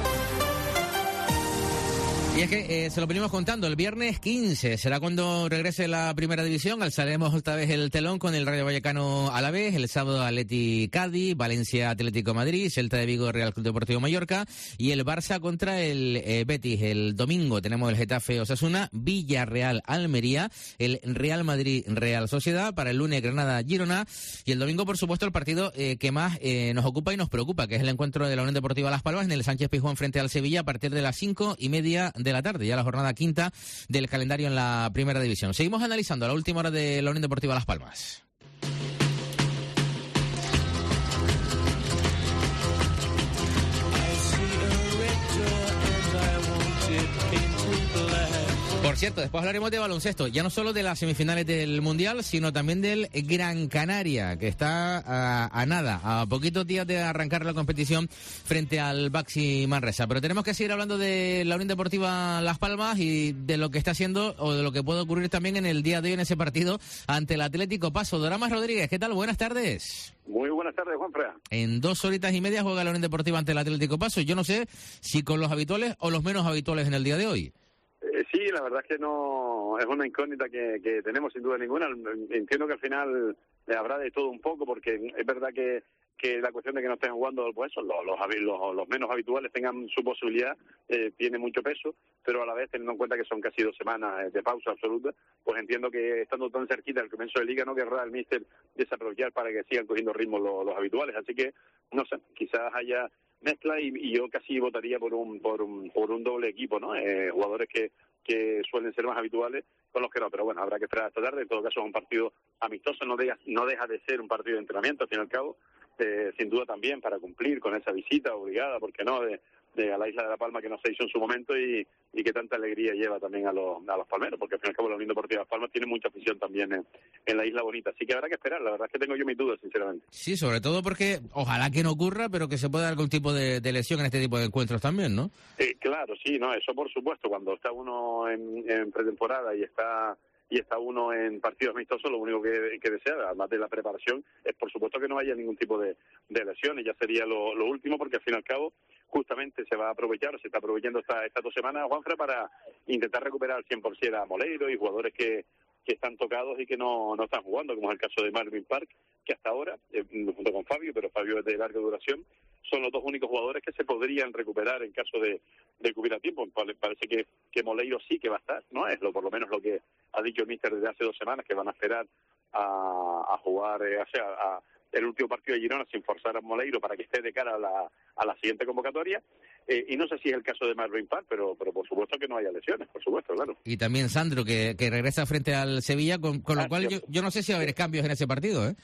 Y es que eh, se lo venimos contando, el viernes quince será cuando regrese la primera división, alzaremos otra vez el telón con el Rayo Vallecano a la vez, el sábado Atleti Cádiz, Valencia Atlético Madrid, Celta de Vigo Real Club Deportivo Mallorca y el Barça contra el eh, Betis. El domingo tenemos el Getafe Osasuna, Villarreal Almería, el Real Madrid Real Sociedad, para el lunes Granada Girona y el domingo por supuesto el partido eh, que más eh, nos ocupa y nos preocupa, que es el encuentro de la Unión Deportiva Las Palmas en el Sánchez Pizjuán frente al Sevilla a partir de las cinco y media de la tarde, ya la jornada quinta del calendario en la primera división. Seguimos analizando la última hora de la Unión Deportiva Las Palmas. Por cierto, después hablaremos de baloncesto, ya no solo de las semifinales del Mundial, sino también del Gran Canaria, que está a, a nada, a poquitos días de arrancar la competición frente al Baxi Manresa. Pero tenemos que seguir hablando de la Unión Deportiva Las Palmas y de lo que está haciendo o de lo que puede ocurrir también en el día de hoy en ese partido ante el Atlético Paso. Doramas Rodríguez, ¿qué tal? Buenas tardes. Muy buenas tardes, Juanfra. En dos horitas y media juega la Unión Deportiva ante el Atlético Paso. Yo no sé si con los habituales o los menos habituales en el día de hoy. Eh, sí, la verdad es que no es una incógnita que, que tenemos sin duda ninguna. Entiendo que al final habrá de todo un poco, porque es verdad que, que la cuestión de que no estén jugando pues eso, los, los, los, los menos habituales tengan su posibilidad, eh, tiene mucho peso, pero a la vez teniendo en cuenta que son casi dos semanas de pausa absoluta, pues entiendo que estando tan cerquita del comienzo de liga no querrá el míster desaprovechar para que sigan cogiendo ritmo los, los habituales, así que no sé, quizás haya mezcla y, y yo casi votaría por un por un por un doble equipo, ¿no? Eh, jugadores que que suelen ser más habituales con los que no, pero bueno, habrá que esperar hasta tarde. En todo caso es un partido amistoso, no deja, no deja de ser un partido de entrenamiento al fin y al cabo, eh, sin duda también para cumplir con esa visita obligada, ¿por qué no?, de, de a la isla de La Palma, que no se hizo en su momento y, y que tanta alegría lleva también a los, a los palmeros, porque al fin y al cabo la Unión Deportiva Las Palmas tiene mucha afición también en, en la isla bonita, así que habrá que esperar. La verdad es que tengo yo mis dudas, sinceramente. Sí, sobre todo porque ojalá que no ocurra, pero que se pueda dar algún tipo de, de lesión en este tipo de encuentros también, ¿no? Eh, claro, sí, no, eso por supuesto. Cuando está uno en, en pretemporada y está y está uno en partidos amistosos, lo único que, que desea, además de la preparación, es por supuesto que no haya ningún tipo de, de lesión, y ya sería lo, lo último, porque al fin y al cabo justamente se va a aprovechar, se está aprovechando esta, estas dos semanas, Juanfra, para intentar recuperar al cien por ciento a Moleiro y jugadores que, que están tocados y que no, no están jugando, como es el caso de Marvin Park, que hasta ahora, eh, junto con Fabio, pero Fabio es de larga duración, son los dos únicos jugadores que se podrían recuperar en caso de, de que hubiera tiempo. Parece que, que Moleiro sí que va a estar, ¿no? Es lo por lo menos lo que ha dicho el míster desde hace dos semanas, que van a esperar a, a jugar, eh, o sea, a, el último partido de Girona sin forzar a Moleiro para que esté de cara a la, a la siguiente convocatoria. Eh, y no sé si es el caso de Marvin Parr, pero, pero por supuesto que no haya lesiones, por supuesto, claro. Y también Sandro, que, que regresa frente al Sevilla, con, con lo ah, cual yo, yo no sé si va a haber cambios en ese partido, ¿eh?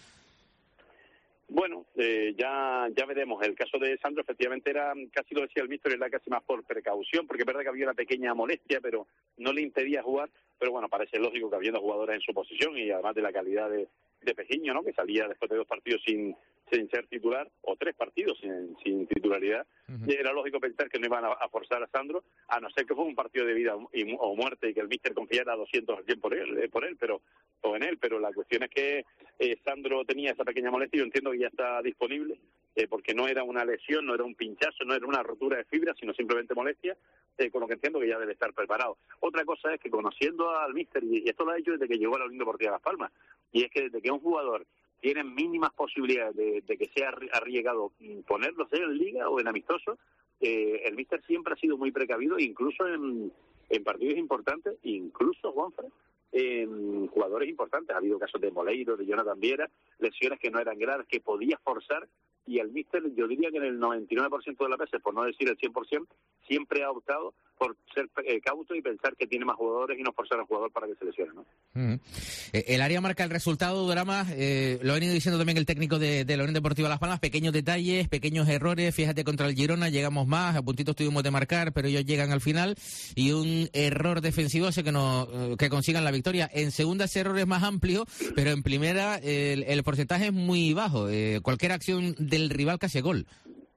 Bueno, eh, ya ya veremos. El caso de Sandro efectivamente era, casi lo decía el míster, era casi más por precaución, porque es verdad que había una pequeña molestia, pero no le impedía jugar. Pero bueno, parece lógico que habiendo jugadores en su posición y además de la calidad de, de Pejiño, ¿no? Que salía después de dos partidos sin sin ser titular, o tres partidos sin, sin titularidad, uh-huh. Era lógico pensar que no iban a, a forzar a Sandro, a no ser que fuera un partido de vida y, o muerte y que el míster confiara a doscientos al cien por él, eh, por él, pero o en él, pero la cuestión es que eh, Sandro tenía esa pequeña molestia y yo entiendo que ya está disponible, eh, porque no era una lesión, no era un pinchazo, no era una rotura de fibra, sino simplemente molestia, eh, con lo que entiendo que ya debe estar preparado. Otra cosa es que conociendo al míster, y esto lo ha hecho desde que llegó a la Unión Deportiva Las Palmas, y es que desde que un jugador tiene mínimas posibilidades de, de que sea arriesgado ponerlo, sea en liga o en amistoso, eh, el míster siempre ha sido muy precavido, incluso en, en partidos importantes, incluso, Juanfran, en jugadores importantes. Ha habido casos de Moleiro, de Jonathan Viera, lesiones que no eran graves, que podía forzar, y el míster, yo diría que en el noventa y nueve por ciento de las veces, por no decir el cien por ciento, siempre ha optado por ser eh, cauto y pensar que tiene más jugadores y no forzar al jugador para que se lesione, ¿no? Uh-huh. Eh, el área marca el resultado, Drama, eh, lo ha venido diciendo también el técnico de, de la Unión Deportiva Las Palmas, pequeños detalles, pequeños errores, fíjate contra el Girona, llegamos más, a puntitos tuvimos de marcar, pero ellos llegan al final, y un error defensivo hace que, no, que consigan la victoria. En segunda ese error es más amplio, pero en primera el, el porcentaje es muy bajo, eh, cualquier acción del rival casi gol.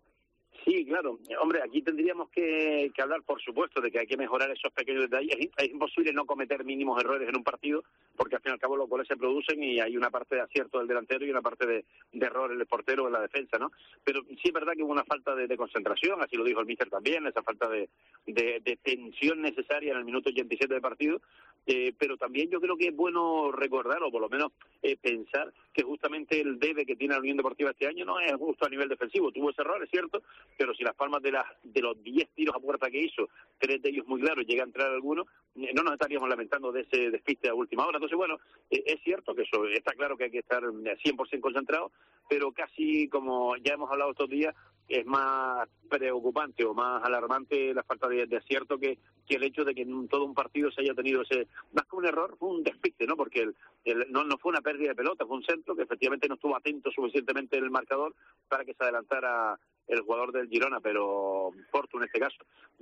Sí, claro. Hombre, aquí tendríamos que, que hablar, por supuesto, de que hay que mejorar esos pequeños detalles. Es, es imposible no cometer mínimos errores en un partido, porque al fin y al cabo los goles se producen y hay una parte de acierto del delantero y una parte de, de error del portero en la defensa, ¿no? Pero sí es verdad que hubo una falta de, de concentración, así lo dijo el míster también, esa falta de, de, de tensión necesaria en el minuto ochenta y siete del partido, eh, pero también yo creo que es bueno recordar, o por lo menos eh, pensar, que justamente el debe que tiene la Unión Deportiva este año no es justo a nivel defensivo. Tuvo ese error, es cierto, pero si Las Palmas de, las, de los diez tiros a puerta que hizo, tres de ellos muy claros, llega a entrar alguno, no nos estaríamos lamentando de ese despiste a última hora. Entonces, bueno, eh, es cierto que eso está claro que hay que estar cien por ciento concentrado, pero casi, como ya hemos hablado estos días, es más preocupante o más alarmante la falta de, de acierto que, que el hecho de que en todo un partido se haya tenido ese, más que un error, fue un despiste, ¿no? Porque el, el, no, no fue una pérdida de pelota, fue un centro que efectivamente no estuvo atento suficientemente el marcador para que se adelantara el jugador del Girona, pero Portu en este caso.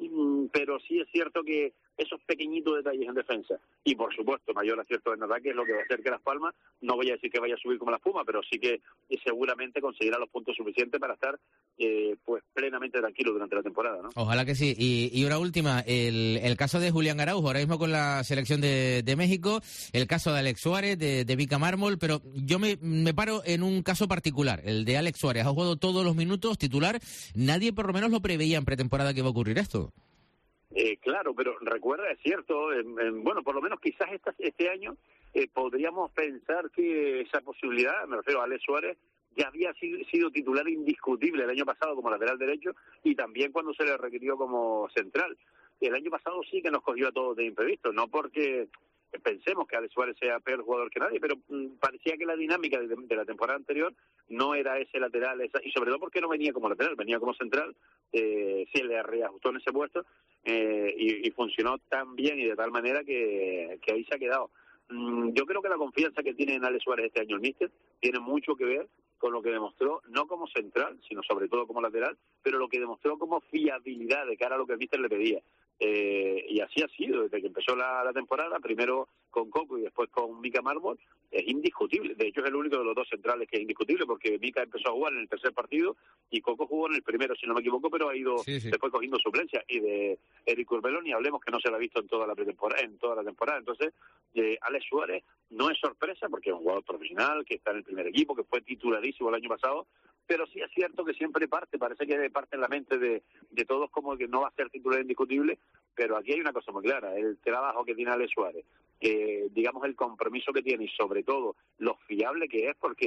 Pero sí es cierto que esos pequeñitos detalles en defensa y, por supuesto, mayor acierto en ataque es lo que va a hacer que Las Palmas, no voy a decir que vaya a subir como la espuma, pero sí que seguramente conseguirá los puntos suficientes para estar eh, pues plenamente tranquilo durante la temporada, ¿no? Ojalá que sí. Y, y una última, el, el caso de Julián Araujo, ahora mismo con la selección de, de México, el caso de Alex Suárez, de, de Mica Mármol, pero yo me, me paro en un caso particular, el de Alex Suárez. Ha jugado todos los minutos, titular. Nadie por lo menos lo preveía en pretemporada que iba a ocurrir esto. Eh, claro, pero recuerda, es cierto, eh, eh, bueno, por lo menos quizás esta, este año eh, podríamos pensar que esa posibilidad, me refiero a Alex Suárez, ya había sido, sido titular indiscutible el año pasado como lateral derecho y también cuando se le requirió como central. El año pasado sí que nos cogió a todos de imprevisto, no porque pensemos que Alex Suárez sea peor jugador que nadie, pero mm, parecía que la dinámica de, de la temporada anterior no era ese lateral, esa, y sobre todo porque no venía como lateral, venía como central, eh, se le reajustó en ese puesto eh, y, y funcionó tan bien y de tal manera que, que ahí se ha quedado. Mm, yo creo que la confianza que tiene en Alex Suárez este año el míster tiene mucho que ver con lo que demostró, no como central, sino sobre todo como lateral, pero lo que demostró como fiabilidad de cara a lo que el míster le pedía. Eh, y así ha sido desde que empezó la, la temporada, primero con Coco y después con Mica Mármol, es indiscutible. De hecho es el único de los dos centrales que es indiscutible, porque Mica empezó a jugar en el tercer partido y Coco jugó en el primero, si no me equivoco, pero ha ido sí, sí. después cogiendo suplencia. Y de Eric Curbelón, y hablemos que no se lo ha visto en toda la pretemporada, en toda la temporada. Entonces, eh, Alex Suárez no es sorpresa porque es un jugador profesional que está en el primer equipo, que fue titularísimo el año pasado, pero sí es cierto que siempre parte, parece que parte en la mente de, de todos como que no va a ser titular indiscutible, pero aquí hay una cosa muy clara, el trabajo que tiene Alex Suárez, que digamos el compromiso que tiene y sobre todo lo fiable que es, porque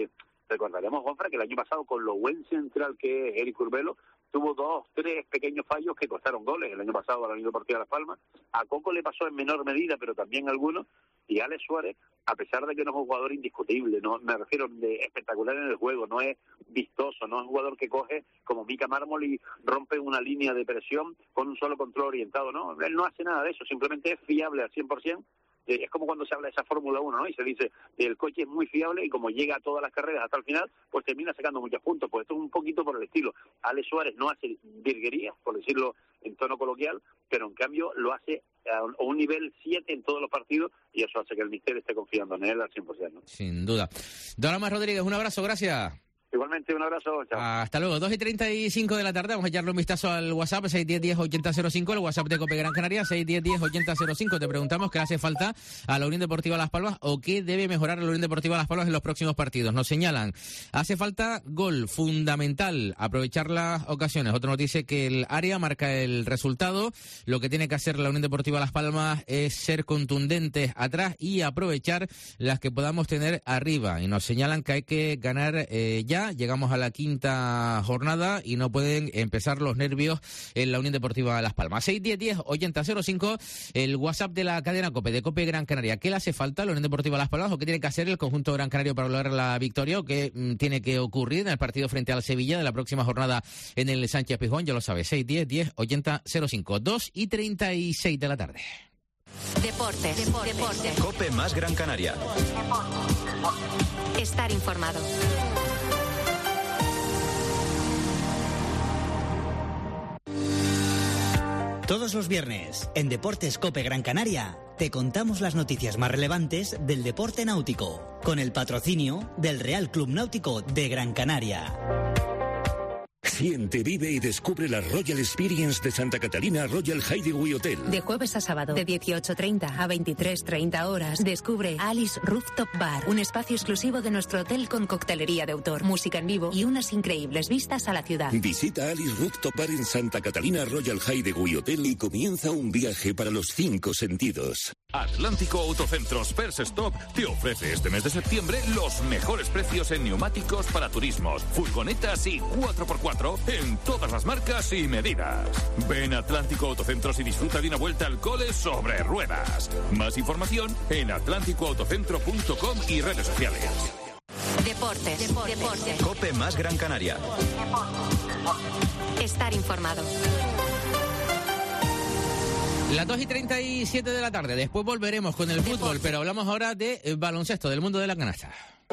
Recordaremos, Juanfran, que el año pasado, con lo buen central que es Eric Curbelo, tuvo dos, tres pequeños fallos que costaron goles el año pasado a la Unión Deportiva Las Palmas. A Coco le pasó en menor medida, pero también a algunos. Y Alex Suárez, a pesar de que no es un jugador indiscutible, no me refiero de espectacular en el juego, no es vistoso, no es un jugador que coge como Mica Mármol y rompe una línea de presión con un solo control orientado, no, él no hace nada de eso, simplemente es fiable al cien por ciento. Es como cuando se habla de esa Fórmula uno, ¿no? Y se dice, el coche es muy fiable y como llega a todas las carreras hasta el final, pues termina sacando muchos puntos. Pues esto es un poquito por el estilo. Alex Suárez no hace virguerías, por decirlo en tono coloquial, pero en cambio lo hace a un nivel siete en todos los partidos y eso hace que el míster esté confiando en él al cien por ciento, ¿no? Sin duda. Don Omar Rodríguez, un abrazo, gracias. Igualmente, un abrazo, chao. Hasta luego, dos y treinta y cinco de la tarde, vamos a echarle un vistazo al WhatsApp, seis uno cero, diez, ochenta cero cinco, el WhatsApp de Cope Gran Canaria, seis uno cero, diez, ochenta cero cinco. Te preguntamos qué hace falta a la Unión Deportiva Las Palmas o qué debe mejorar a la Unión Deportiva Las Palmas en los próximos partidos. Nos señalan, hace falta gol, fundamental, aprovechar las ocasiones. Otro nos dice que el área marca el resultado, lo que tiene que hacer la Unión Deportiva Las Palmas es ser contundentes atrás y aprovechar las que podamos tener arriba. Y nos señalan que hay que ganar eh, ya, llegamos a la quinta jornada y no pueden empezar los nervios en la Unión Deportiva Las Palmas. seis uno cero, diez, ochenta cero cinco, el WhatsApp de la cadena Cope, de Cope Gran Canaria. ¿Qué le hace falta a la Unión Deportiva Las Palmas o qué tiene que hacer el conjunto gran canario para lograr la victoria o qué mm, tiene que ocurrir en el partido frente al Sevilla de la próxima jornada en el Sánchez Pizjuán? Ya lo sabe, seis uno cero, diez, ochenta cero cinco, dos y treinta y seis de la tarde. Deportes, deportes, deportes. Cope más Gran Canaria. Estar informado. Todos los viernes, en Deportes Cope Gran Canaria, te contamos las noticias más relevantes del deporte náutico, con el patrocinio del Real Club Náutico de Gran Canaria. Siente, vive y descubre la Royal Experience de Santa Catalina Royal Hideaway Hotel. De jueves a sábado, de dieciocho treinta a veintitrés treinta horas, descubre Alice Rooftop Bar, un espacio exclusivo de nuestro hotel con coctelería de autor, música en vivo y unas increíbles vistas a la ciudad. Visita Alice Rooftop Bar en Santa Catalina Royal Hideaway Hotel y comienza un viaje para los cinco sentidos. Atlántico Autocentros First Stop te ofrece este mes de septiembre los mejores precios en neumáticos para turismos, furgonetas y cuatro por cuatro en todas las marcas y medidas. Ven a Atlántico Autocentros y disfruta de una vuelta al cole sobre ruedas. Más información en atlántico autocentro punto com y redes sociales. Deportes, deportes, deportes. Cope más Gran Canaria. Estar informado. Las dos y treinta y siete de la tarde, después volveremos con el fútbol, pero hablamos ahora de eh, baloncesto, del mundo de la canasta.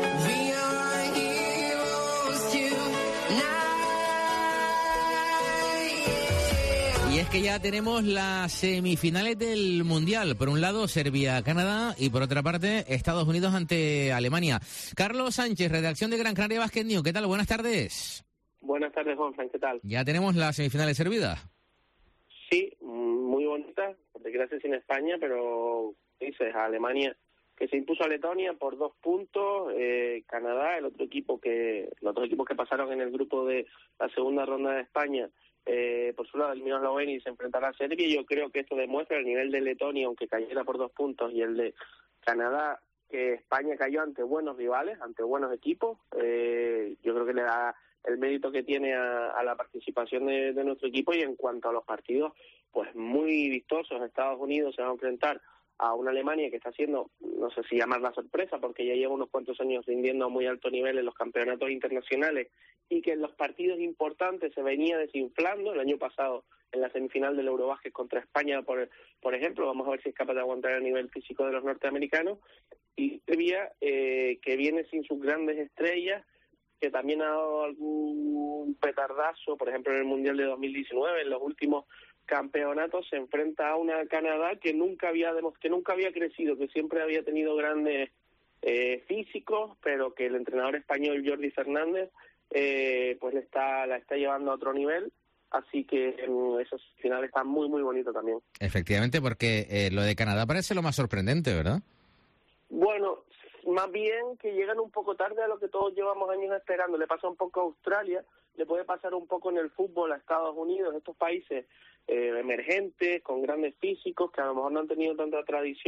Y es que ya tenemos las semifinales del Mundial. Por un lado, Serbia-Canadá y por otra parte, Estados Unidos ante Alemania. Carlos Sánchez, redacción de Gran Canaria Basket News. ¿Qué tal? Buenas tardes. Buenas tardes, Juanfran. ¿Qué tal? ¿Ya tenemos las semifinales servidas? Sí, muy bonitas, por desgracia sin España, pero dices, a Alemania que se impuso a Letonia por dos puntos, eh, Canadá, el otro equipo que, los otros equipos que pasaron en el grupo de la segunda ronda de España, eh, por su lado eliminó a Eslovenia y se enfrentará a Serbia. Yo creo que esto demuestra el nivel de Letonia, aunque cayera por dos puntos, y el de Canadá, que España cayó ante buenos rivales, ante buenos equipos. Eh, yo creo que le da el mérito que tiene a, a la participación de, de nuestro equipo. Y en cuanto a los partidos, pues muy vistosos. Estados Unidos se va a enfrentar a una Alemania que está haciendo, no sé si llamar la sorpresa, porque ya lleva unos cuantos años rindiendo a muy alto nivel en los campeonatos internacionales y que en los partidos importantes se venía desinflando. El año pasado, en la semifinal del Eurobásquet contra España, por, por ejemplo, vamos a ver si es capaz de aguantar el nivel físico de los norteamericanos. Y Serbia, eh, que viene sin sus grandes estrellas, que también ha dado algún petardazo, por ejemplo, en el Mundial de dos mil diecinueve, en los últimos campeonatos, se enfrenta a una Canadá que nunca había que nunca había crecido, que siempre había tenido grandes eh, físicos, pero que el entrenador español Jordi Fernández eh, pues le está la está llevando a otro nivel. Así que um, esos finales están muy, muy bonitos también. Efectivamente, porque eh, lo de Canadá parece lo más sorprendente, ¿verdad? Bueno, más bien que llegan un poco tarde a lo que todos llevamos años esperando. Le pasa un poco a Australia, le puede pasar un poco en el fútbol a Estados Unidos, estos países eh, emergentes, con grandes físicos, que a lo mejor no han tenido tanta tradición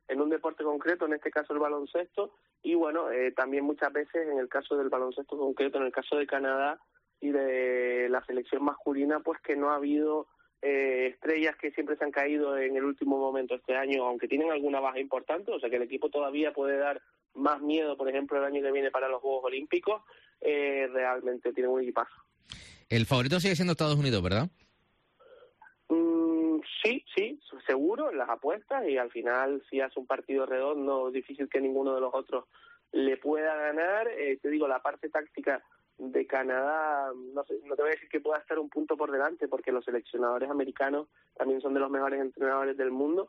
en un deporte concreto, en este caso el baloncesto, y bueno, eh, también muchas veces en el caso del baloncesto concreto, en el caso de Canadá y de la selección masculina, pues que no ha habido eh, estrellas que siempre se han caído en el último momento este año, aunque tienen alguna baja importante, o sea que el equipo todavía puede dar más miedo, por ejemplo, el año que viene para los Juegos Olímpicos, eh, realmente tienen un equipazo. El favorito sigue siendo Estados Unidos, ¿verdad? Mm, sí, sí, seguro, en las apuestas, y al final si hace un partido redondo, difícil que ninguno de los otros le pueda ganar. Eh, te digo, la parte táctica de Canadá, no sé, no te voy a decir que pueda estar un punto por delante, porque los seleccionadores americanos también son de los mejores entrenadores del mundo,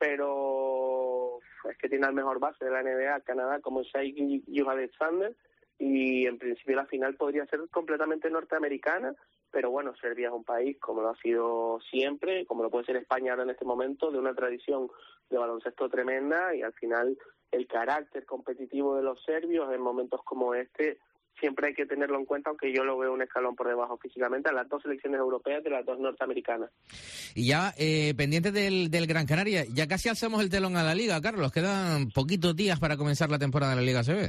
pero es que tiene el mejor base de la N B A, Canadá, como Shai Gilgeous-Alexander, y en principio la final podría ser completamente norteamericana, pero bueno, Serbia es un país, como lo ha sido siempre, como lo puede ser España ahora en este momento, de una tradición de baloncesto tremenda, y al final el carácter competitivo de los serbios en momentos como este siempre hay que tenerlo en cuenta, aunque yo lo veo un escalón por debajo físicamente a las dos selecciones europeas de las dos norteamericanas. Y ya, eh, pendiente del, del Gran Canaria, ya casi alzamos el telón a la Liga, Carlos, quedan poquitos días para comenzar la temporada de la Liga A C B.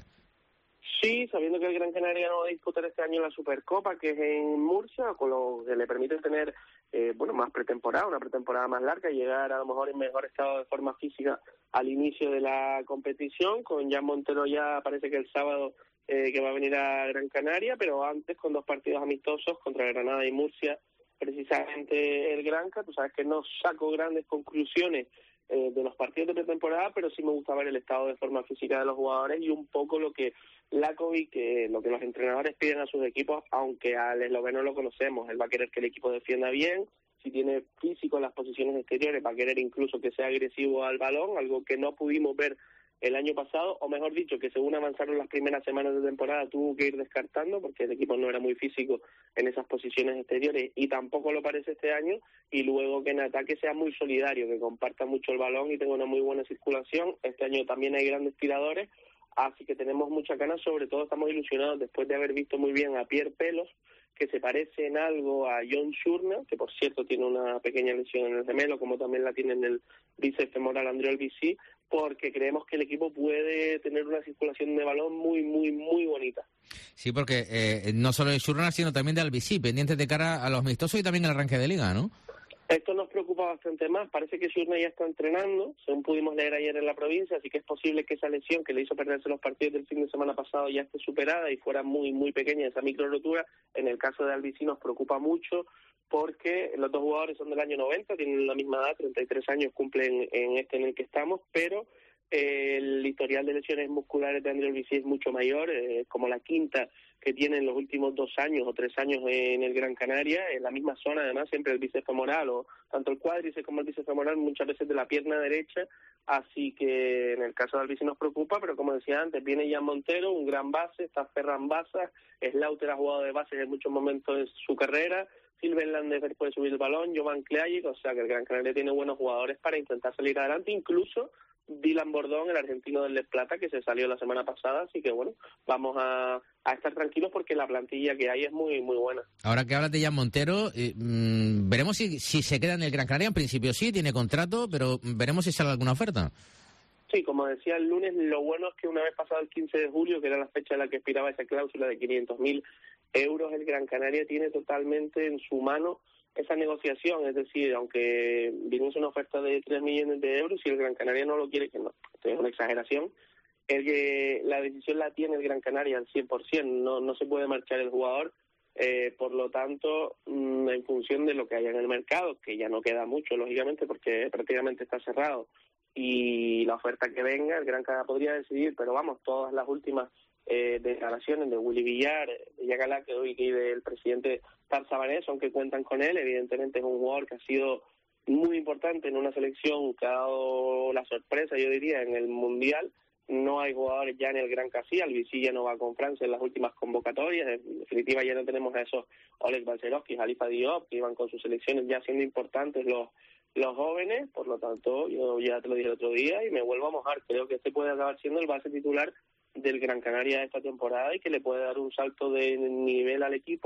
Sí, sabiendo que el Gran Canaria no va a disputar este año la Supercopa, que es en Murcia, con lo que le permite tener eh, bueno, más pretemporada, una pretemporada más larga, llegar a lo mejor en mejor estado de forma física al inicio de la competición. Con Jan Montero ya parece que el sábado eh, que va a venir a Gran Canaria, pero antes con dos partidos amistosos contra Granada y Murcia, precisamente el Granca. Tú sabes que no saco grandes conclusiones eh, de los partidos de pretemporada, pero sí me gusta ver el estado de forma física de los jugadores y un poco lo que Lakovic, que lo que los entrenadores piden a sus equipos, aunque al esloveno lo conocemos, él va a querer que el equipo defienda bien, si tiene físico en las posiciones exteriores va a querer incluso que sea agresivo al balón, algo que no pudimos ver el año pasado, o mejor dicho, que según avanzaron las primeras semanas de temporada tuvo que ir descartando porque el equipo no era muy físico en esas posiciones exteriores y tampoco lo parece este año, y luego que en ataque sea muy solidario, que comparta mucho el balón y tenga una muy buena circulación. Este año también hay grandes tiradores, así que tenemos muchas ganas, sobre todo estamos ilusionados después de haber visto muy bien a Pierre Pelos, que se parece en algo a John Shurna, que por cierto tiene una pequeña lesión en el gemelo, como también la tiene en el bíceps femoral André Olbisi, porque creemos que el equipo puede tener una circulación de balón muy, muy, muy bonita. Sí, porque eh, no solo de Shurna, sino también de Albisi, pendientes de cara a los amistosos y también el arranque de liga, ¿no? Esto nos preocupa bastante más. Parece que Shurna ya está entrenando, según pudimos leer ayer en la provincia, así que es posible que esa lesión que le hizo perderse los partidos del fin de semana pasado ya esté superada y fuera muy, muy pequeña esa micro rotura. En el caso de Albisi nos preocupa mucho porque los dos jugadores son del año noventa, tienen la misma edad, treinta y tres años cumplen en este en el que estamos, pero eh, el historial de lesiones musculares de André Olbisi es mucho mayor, eh, como la quinta que tiene en los últimos dos años o tres años en el Gran Canaria, en la misma zona además, siempre el bíceps femoral, o tanto el cuádriceps como el bíceps femoral, muchas veces de la pierna derecha, así que en el caso de Albisi nos preocupa, pero como decía antes, viene Jan Montero, un gran base, está Ferran Bassa, Slaughter ha jugado de base en muchos momentos de su carrera, Silven Landever puede subir el balón, Jovan Klejic, o sea que el Gran Canaria tiene buenos jugadores para intentar salir adelante, incluso Dylan Bordón, el argentino del Les Plata, que se salió la semana pasada, así que bueno, vamos a, a estar tranquilos porque la plantilla que hay es muy muy buena. Ahora que hablas de Jan Montero, eh, mmm, veremos si, si se queda en el Gran Canaria. En principio sí, tiene contrato, pero veremos si sale alguna oferta. Sí, como decía el lunes, lo bueno es que una vez pasado el quince de julio, que era la fecha en la que expiraba esa cláusula de quinientos mil euros, el Gran Canaria tiene totalmente en su mano esa negociación, es decir, aunque viniese una oferta de tres millones de euros, si el Gran Canaria no lo quiere, que no, esto es una exageración, el que la decisión la tiene el Gran Canaria al cien por ciento, no, no se puede marchar el jugador, eh, por lo tanto, mmm, en función de lo que haya en el mercado, que ya no queda mucho, lógicamente, porque prácticamente está cerrado, y la oferta que venga, el Gran Canaria podría decidir, pero vamos, todas las últimas Eh, declaraciones de Willy Villar, de Yagalá, que hoy y del presidente Tarzabanés, aunque cuentan con él, evidentemente es un jugador que ha sido muy importante en una selección que ha dado la sorpresa, yo diría, en el Mundial. No hay jugadores ya en el Gran Casilla, Albisi ya no va con Francia en las últimas convocatorias, en definitiva ya no tenemos a esos Oleg Balcerovski, Halifa Diop, que iban con sus selecciones ya siendo importantes los los jóvenes, por lo tanto, yo ya te lo dije el otro día y me vuelvo a mojar, creo que este puede acabar siendo el base titular del Gran Canaria esta temporada y que le puede dar un salto de nivel al equipo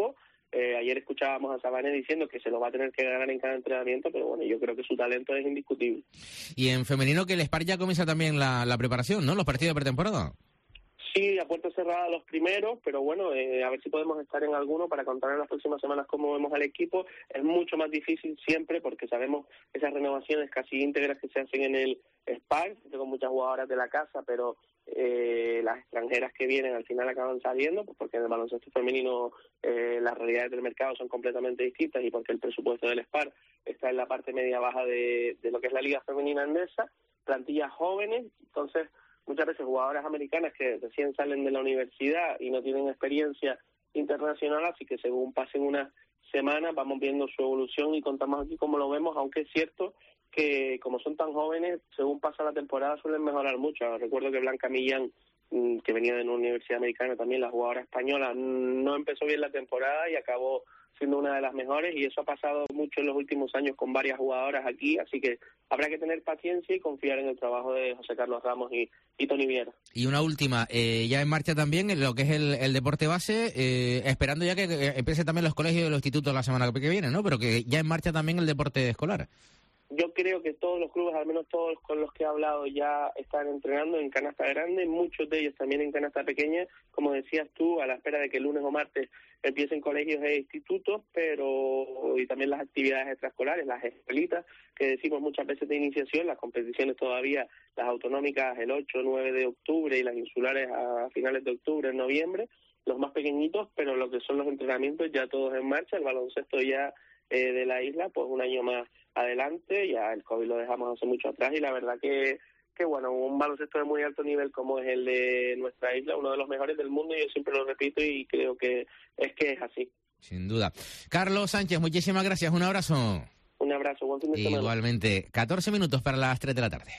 Eh, ayer escuchábamos a Sabané diciendo que se lo va a tener que ganar en cada entrenamiento, pero bueno, yo creo que su talento es indiscutible. Y en femenino, que el Spar ya comienza también la, la preparación, ¿no? Los partidos de pretemporada. Sí, a puerta cerrada los primeros, pero bueno, eh, a ver si podemos estar en alguno para contar en las próximas semanas cómo vemos al equipo. Es mucho más difícil siempre porque sabemos esas renovaciones casi íntegras que se hacen en el Spar, con muchas jugadoras de la casa, pero eh, las extranjeras que vienen al final acaban saliendo, pues porque en el baloncesto femenino eh, las realidades del mercado son completamente distintas y porque el presupuesto del Spar está en la parte media-baja de, de lo que es la Liga Femenina Endesa, plantillas jóvenes, entonces muchas veces jugadoras americanas que recién salen de la universidad y no tienen experiencia internacional, así que según pasen unas semanas vamos viendo su evolución y contamos aquí cómo lo vemos, aunque es cierto que como son tan jóvenes, según pasa la temporada suelen mejorar mucho. Recuerdo que Blanca Millán, que venía de una universidad americana también, la jugadora española, no empezó bien la temporada y acabó siendo una de las mejores, y eso ha pasado mucho en los últimos años con varias jugadoras aquí, así que habrá que tener paciencia y confiar en el trabajo de José Carlos Ramos y, y Toni Viera. Y una última, eh, ya en marcha también lo que es el, el deporte base, eh, esperando ya que empiece también los colegios y los institutos la semana que viene, ¿no? Pero que ya en marcha también el deporte escolar. Yo creo que todos los clubes, al menos todos con los que he hablado, ya están entrenando en canasta grande, muchos de ellos también en canasta pequeña, como decías tú, a la espera de que el lunes o martes empiecen colegios e institutos, pero y también las actividades extraescolares, las escuelitas, que decimos muchas veces de iniciación, las competiciones todavía, las autonómicas el ocho o nueve de octubre y las insulares a finales de octubre, en noviembre, los más pequeñitos, pero lo que son los entrenamientos ya todos en marcha, el baloncesto ya eh, de la isla, pues un año más adelante, ya el COVID lo dejamos hace mucho atrás y la verdad que, que bueno, un baloncesto de muy alto nivel como es el de nuestra isla, uno de los mejores del mundo, y yo siempre lo repito y creo que es que es así. Sin duda. Carlos Sánchez, muchísimas gracias, un abrazo. Un abrazo, buen fin de semana. Igualmente, catorce minutos para las tres de la tarde.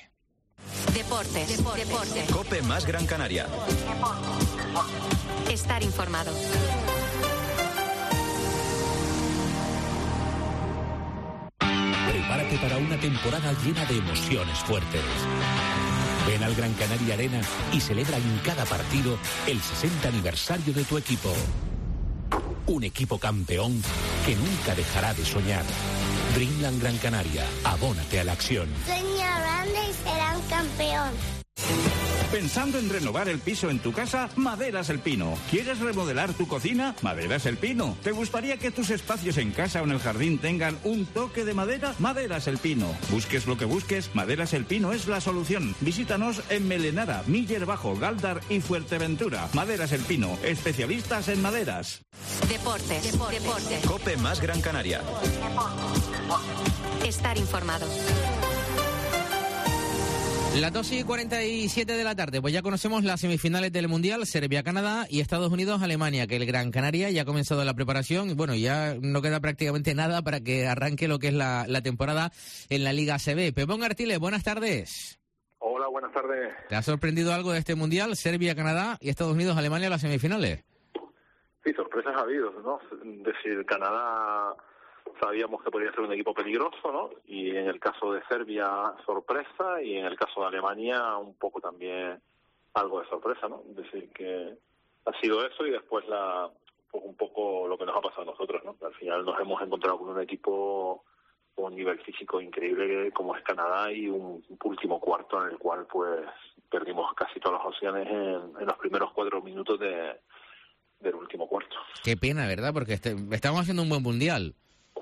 Deportes, deportes, deportes. Cope más Gran Canaria. Estar informado. Prepárate para una temporada llena de emociones fuertes. Ven al Gran Canaria Arena y celebra en cada partido el sesenta aniversario de tu equipo. Un equipo campeón que nunca dejará de soñar. Dreamland Gran Canaria, abónate a la acción. Sueña grande y será un campeón. ¿Pensando en renovar el piso en tu casa? Maderas El Pino. ¿Quieres remodelar tu cocina? Maderas El Pino. ¿Te gustaría que tus espacios en casa o en el jardín tengan un toque de madera? Maderas El Pino. Busques lo que busques, Maderas El Pino es la solución. Visítanos en Melenara, Miller Bajo, Galdar y Fuerteventura. Maderas El Pino, especialistas en maderas. Deportes, deportes, deportes. Cope más Gran Canaria. Estar informado. Las dos y cuarenta y siete de la tarde, pues ya conocemos las semifinales del Mundial, Serbia-Canadá y Estados Unidos-Alemania, que el Gran Canaria ya ha comenzado la preparación y bueno, ya no queda prácticamente nada para que arranque lo que es la, la temporada en la Liga A C B. Pepón Artiles, buenas tardes. Hola, buenas tardes. ¿Te ha sorprendido algo de este Mundial, Serbia-Canadá y Estados Unidos-Alemania en las semifinales? Sí, sorpresas ha habido, ¿no? Es decir, Canadá sabíamos que podría ser un equipo peligroso, ¿no? Y en el caso de Serbia, sorpresa, y en el caso de Alemania, un poco también algo de sorpresa, ¿no? Es decir, que ha sido eso y después la pues un poco lo que nos ha pasado a nosotros, ¿no? Al final nos hemos encontrado con un equipo con un nivel físico increíble como es Canadá y un último cuarto en el cual pues perdimos casi todas las opciones en, en los primeros cuatro minutos de del último cuarto. Qué pena, ¿verdad? Porque este, estamos haciendo un buen Mundial.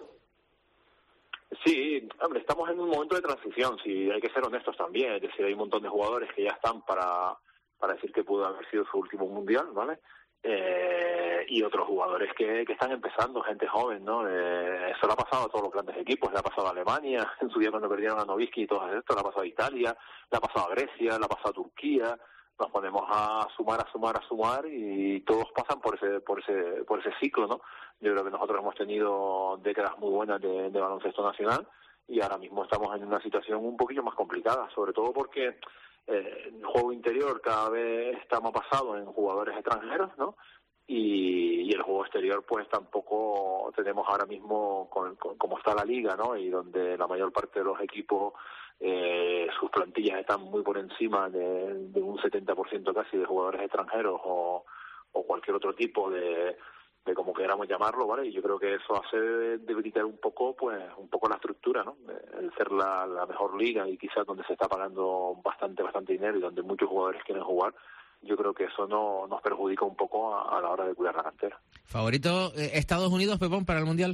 Sí, hombre, estamos en un momento de transición, sí, hay que ser honestos también, es decir, hay un montón de jugadores que ya están para, para decir que pudo haber sido su último mundial, ¿vale? Eh, y otros jugadores que, que están empezando, gente joven, ¿no? Eh, eso le ha pasado a todos los grandes equipos, le ha pasado a Alemania, en su día cuando perdieron a Nowitzki y todo esto, le ha pasado a Italia, le ha pasado a Grecia, le ha pasado a Turquía. Nos ponemos a sumar, a sumar, a sumar y todos pasan por ese por ese por ese ciclo, ¿no? Yo creo que nosotros hemos tenido décadas muy buenas de, de baloncesto nacional y ahora mismo estamos en una situación un poquillo más complicada, sobre todo porque eh, el juego interior cada vez está más basado en jugadores extranjeros, ¿no? Y, y el juego exterior pues tampoco tenemos ahora mismo con, con, como está la liga, ¿no? Y donde la mayor parte de los equipos eh, sus plantillas están muy por encima de, de un setenta por ciento casi de jugadores extranjeros o, o cualquier otro tipo de, de como queramos llamarlo, ¿vale? Y yo creo que eso hace debilitar un poco, pues, un poco la estructura, ¿no? El ser la, la mejor liga y quizás donde se está pagando bastante, bastante dinero y donde muchos jugadores quieren jugar, yo creo que eso no nos perjudica un poco a, a la hora de cuidar la cantera. ¿Favorito eh, Estados Unidos, Pepón, para el Mundial?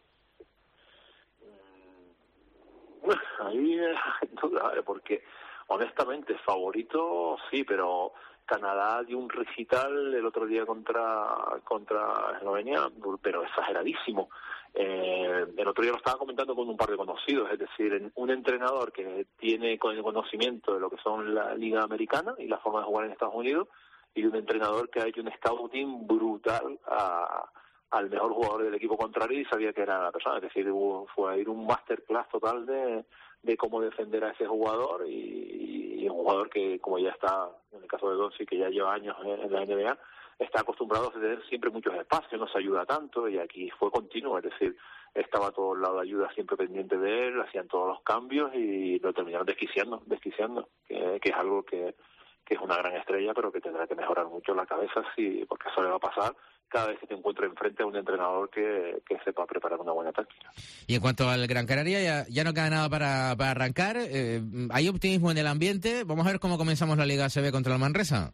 Ahí es duda, porque honestamente favorito sí, pero Canadá dio un recital el otro día contra contra Eslovenia, pero exageradísimo. Eh, el otro día lo estaba comentando con un par de conocidos, es decir, un entrenador que tiene conocimiento de lo que son la Liga Americana y la forma de jugar en Estados Unidos, y un entrenador que ha hecho un scouting brutal a, al mejor jugador del equipo contrario y sabía que era la persona. Es decir, hubo, fue a ir un masterclass total de, de cómo defender a ese jugador, y, y un jugador que, como ya está, en el caso de Doncic, que ya lleva años en, en la N B A, está acostumbrado a tener siempre muchos espacios, no se ayuda tanto, y aquí fue continuo, es decir, estaba a todos lados de ayuda siempre pendiente de él, hacían todos los cambios y lo terminaron desquiciando, desquiciando, que, que es algo que, que es una gran estrella, pero que tendrá que mejorar mucho la cabeza, sí, porque eso le va a pasar cada vez que te encuentres enfrente a un entrenador que, que sepa preparar una buena táctica. Y en cuanto al Gran Canaria, ya, ya no queda nada para, para arrancar, eh, hay optimismo en el ambiente, vamos a ver cómo comenzamos la Liga A C B contra el Manresa.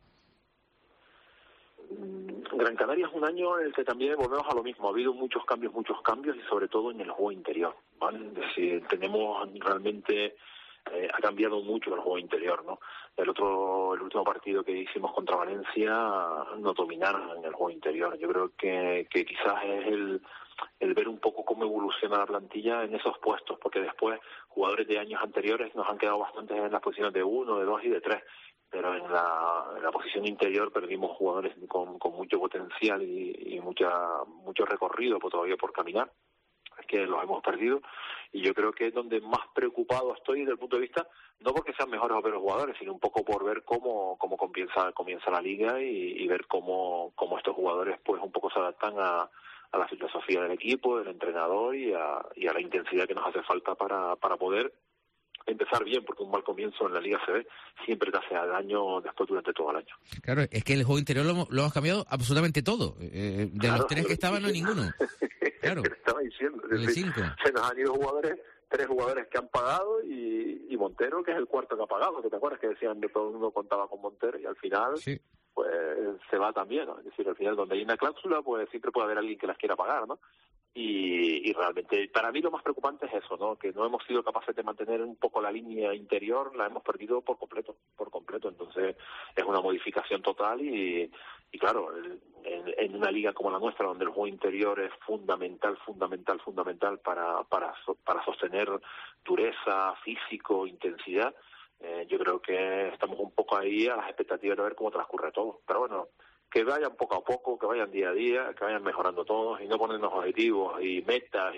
Gran Canaria es un año en el que también volvemos a lo mismo. Ha habido muchos cambios, muchos cambios, y sobre todo en el juego interior, ¿vale? Es decir, tenemos realmente, eh, ha cambiado mucho el juego interior, ¿no? El otro, el último partido que hicimos contra Valencia nos dominaron en el juego interior. Yo creo que, que quizás es el, el ver un poco cómo evoluciona la plantilla en esos puestos, porque después jugadores de años anteriores nos han quedado bastante en las posiciones de uno, de dos y de tres. Pero en la, en la posición interior perdimos jugadores con, con mucho potencial y, y mucha mucho recorrido por, todavía por caminar, que los hemos perdido, y yo creo que es donde más preocupado estoy desde el punto de vista, no porque sean mejores o peores jugadores, sino un poco por ver cómo cómo comienza comienza la liga y, y ver cómo, cómo estos jugadores pues un poco se adaptan a, a la filosofía del equipo, del entrenador y a, y a la intensidad que nos hace falta para, para poder empezar bien, porque un mal comienzo en la Liga A C B siempre te hace daño después durante todo el año. Claro, es que el juego interior lo, lo hemos cambiado absolutamente todo. Eh, de claro, los tres que estaban no hay ninguno. Claro. Que estaba diciendo. Es el decir, cinco. Se nos han ido jugadores, tres jugadores que han pagado y, y Montero, que es el cuarto que ha pagado, que te acuerdas que decían que todo el mundo contaba con Montero y al final sí. pues se va también, ¿no? Es decir, al final donde hay una cláusula pues siempre puede haber alguien que las quiera pagar, ¿no? Y, y realmente para mí lo más preocupante es eso, ¿no? Que no hemos sido capaces de mantener un poco la línea interior, la hemos perdido por completo, por completo. Entonces es una modificación total y, y claro, el, en, en una liga como la nuestra, donde el juego interior es fundamental, fundamental, fundamental para para para sostener dureza, físico, intensidad, eh, yo creo que estamos un poco ahí a las expectativas de ver cómo transcurre todo. Pero bueno, que vayan poco a poco, que vayan día a día, que vayan mejorando todos y no ponernos objetivos y metas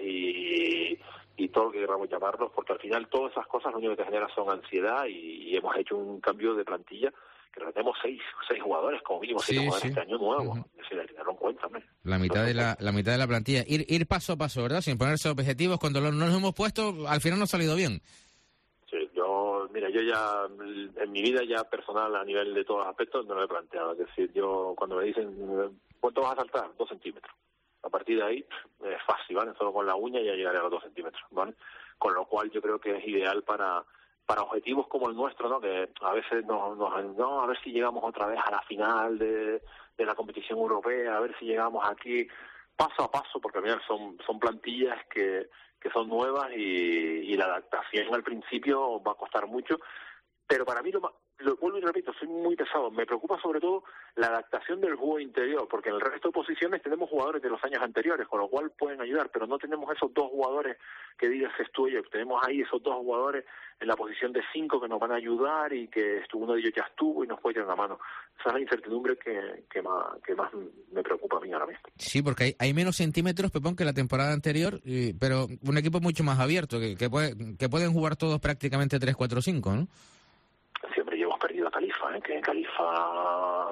y, y todo lo que queramos llamarlos, porque al final todas esas cosas lo único que te genera son ansiedad y, y hemos hecho un cambio de plantilla que tenemos seis seis jugadores, como mínimo seis sí, jugadores sí. este año nuevo. Uh-huh. Es decir, hay que tenerlo en cuenta, hombre. La mitad de la, la mitad de la plantilla. Ir, ir paso a paso, ¿verdad? Sin ponerse objetivos. Cuando no los hemos puesto, al final no ha salido bien. Sí, yo, mira, yo ya, en mi vida ya personal, a nivel de todos los aspectos, no lo he planteado. Es decir, yo cuando me dicen, ¿cuánto vas a saltar? Dos centímetros. A partir de ahí, es fácil, ¿vale? Solo con la uña ya llegaré a los dos centímetros, ¿vale? Con lo cual yo creo que es ideal para para objetivos como el nuestro, ¿no? Que a veces nos, nos no, a ver si llegamos otra vez a la final de, de la competición europea, a ver si llegamos aquí paso a paso, porque al final son, son plantillas que que son nuevas y, y la adaptación al principio va a costar mucho, pero para mí lo más, lo vuelvo y repito, soy muy pesado, me preocupa sobre todo la adaptación del juego interior, porque en el resto de posiciones tenemos jugadores de los años anteriores, con lo cual pueden ayudar, pero no tenemos esos dos jugadores que digas esto, oye, tenemos ahí esos dos jugadores en la posición de cinco que nos van a ayudar y que uno de ellos ya estuvo y nos puede echar la mano. Esa es la incertidumbre que, que, más, que más me preocupa a mí ahora mismo. Sí, porque hay, hay menos centímetros, Pepón, que la temporada anterior, y, pero un equipo mucho más abierto, que, que, puede, que pueden jugar todos prácticamente tres cuatro cinco, ¿no? Siempre ya hemos perdido a Califa, ¿eh? Que en Califa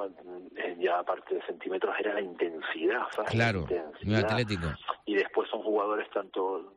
ya aparte de centímetros era la intensidad, ¿sabes? Claro, la intensidad. muy atlético. Y después son jugadores tanto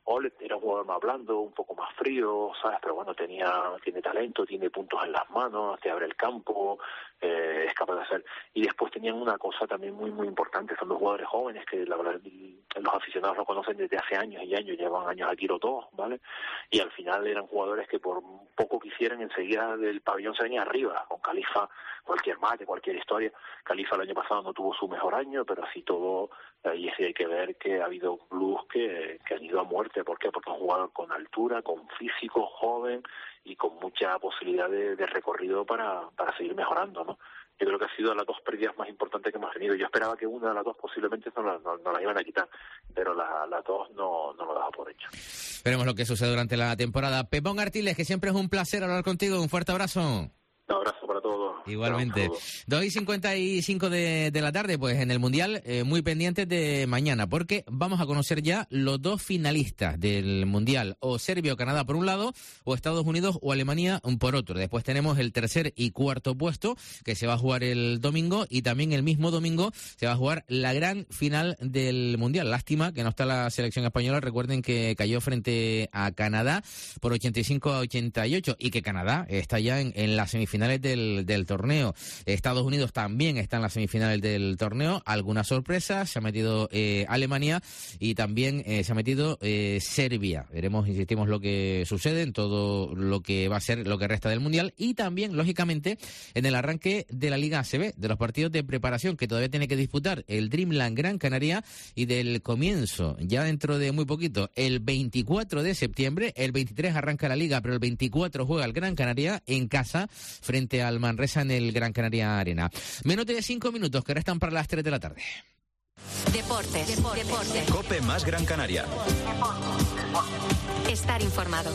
Olet era un jugador más blando, un poco más frío, ¿sabes? Pero bueno, tenía tiene talento, tiene puntos en las manos, te abre el campo, eh, es capaz de hacer. Y después tenían una cosa también muy, muy importante, son dos jugadores jóvenes que la verdad los aficionados lo conocen desde hace años y años, llevan años aquí los dos, ¿vale? Y al final eran jugadores que por poco que hicieran, enseguida del pabellón se venía arriba, con Khalifa, cualquier mate, cualquier historia. Khalifa el año pasado no tuvo su mejor año, pero así todo, ahí sí hay que ver que ha habido clubes que, que han ido a muerte. ¿Por qué? Porque es un jugador con altura, con físico, joven y con mucha posibilidad de, de recorrido para, para seguir mejorando, ¿no? Yo creo que ha sido de las dos pérdidas más importantes que hemos tenido. Yo esperaba que una de las dos posiblemente no la, no, no la iban a quitar, pero las la dos no, no lo daba por hecho. Veremos lo que sucede durante la temporada. Pepón Artiles, que siempre es un placer hablar contigo. Un fuerte abrazo. Un abrazo para todos. Igualmente. dos y cincuenta y cinco de, de la tarde, pues en el Mundial, eh, muy pendientes de mañana, porque vamos a conocer ya los dos finalistas del Mundial, o Serbia o Canadá por un lado, o Estados Unidos o Alemania por otro. Después tenemos el tercer y cuarto puesto, que se va a jugar el domingo, y también el mismo domingo se va a jugar la gran final del Mundial. Lástima que no está la selección española. Recuerden que cayó frente a Canadá por ochenta y cinco a ochenta y ocho, y que Canadá está ya en, en las semifinales finales del, del torneo. Estados Unidos también está en las semifinales del torneo. Algunas sorpresas, se ha metido eh, Alemania y también eh, se ha metido eh, Serbia. Veremos, insistimos, lo que sucede en todo lo que va a ser lo que resta del Mundial, y también, lógicamente, en el arranque de la Liga A C B, de los partidos de preparación que todavía tiene que disputar el Dreamland Gran Canaria, y del comienzo, ya dentro de muy poquito, el veinticuatro de septiembre. El veintitrés arranca la Liga, pero el veinticuatro juega el Gran Canaria en casa frente al Manresa en el Gran Canaria Arena. Menos de cinco minutos que restan para las tres de la tarde. Deportes, deportes, deportes. Cope más Gran Canaria. Estar informado.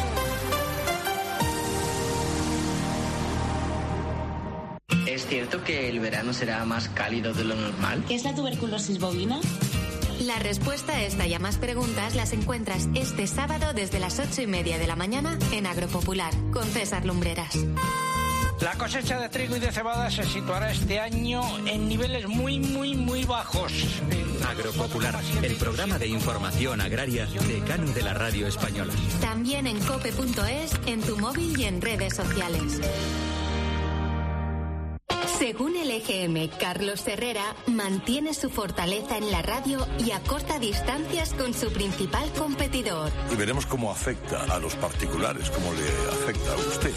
¿Es cierto que el verano será más cálido de lo normal? ¿Qué es la tuberculosis bovina? La respuesta a esta y a más preguntas las encuentras este sábado desde las ocho y media de la mañana en Agropopular, con César Lumbreras. La cosecha de trigo y de cebada se situará este año en niveles muy, muy, muy bajos. Agropopular, el programa de información agraria decano de la radio española. También en cope punto es, en tu móvil y en redes sociales. Según el E G M, Carlos Herrera mantiene su fortaleza en la radio y acorta distancias con su principal competidor. Y veremos cómo afecta a los particulares, cómo le afecta a usted.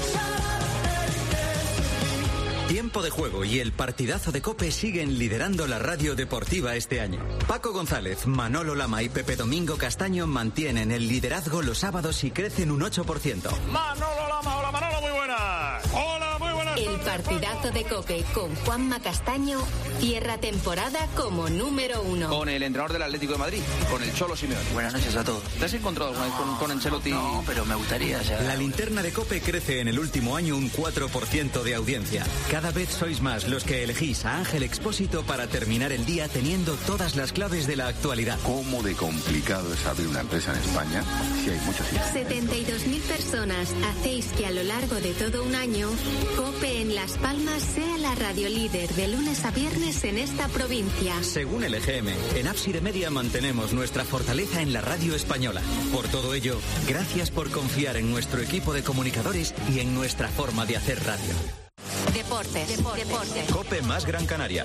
Tiempo de juego y el partidazo de COPE siguen liderando la radio deportiva este año. Paco González, Manolo Lama y Pepe Domingo Castaño mantienen el liderazgo los sábados y crecen un ocho por ciento. Manolo Lama, hola Manolo, muy buenas. Hola, muy buenas. El partidazo de COPE con Juanma Castaño cierra temporada como número uno. Con el entrenador del Atlético de Madrid, con el Cholo Simeone. Buenas noches a todos. ¿Te has encontrado alguna vez con, con Ancelotti? No, pero me gustaría. O sea... La linterna de COPE crece en el último año un cuatro por ciento de audiencia. Cada vez sois más los que elegís a Ángel Expósito para terminar el día teniendo todas las claves de la actualidad. ¿Cómo de complicado es abrir una empresa en España si hay muchos hijos? setenta y dos mil personas hacéis que a lo largo de todo un año COPE en Las Palmas sea la radio líder de lunes a viernes en esta provincia. Según el E G M, en Ábside Media mantenemos nuestra fortaleza en la radio española. Por todo ello, gracias por confiar en nuestro equipo de comunicadores y en nuestra forma de hacer radio. Deportes, deportes, deportes. COPE más Gran Canaria.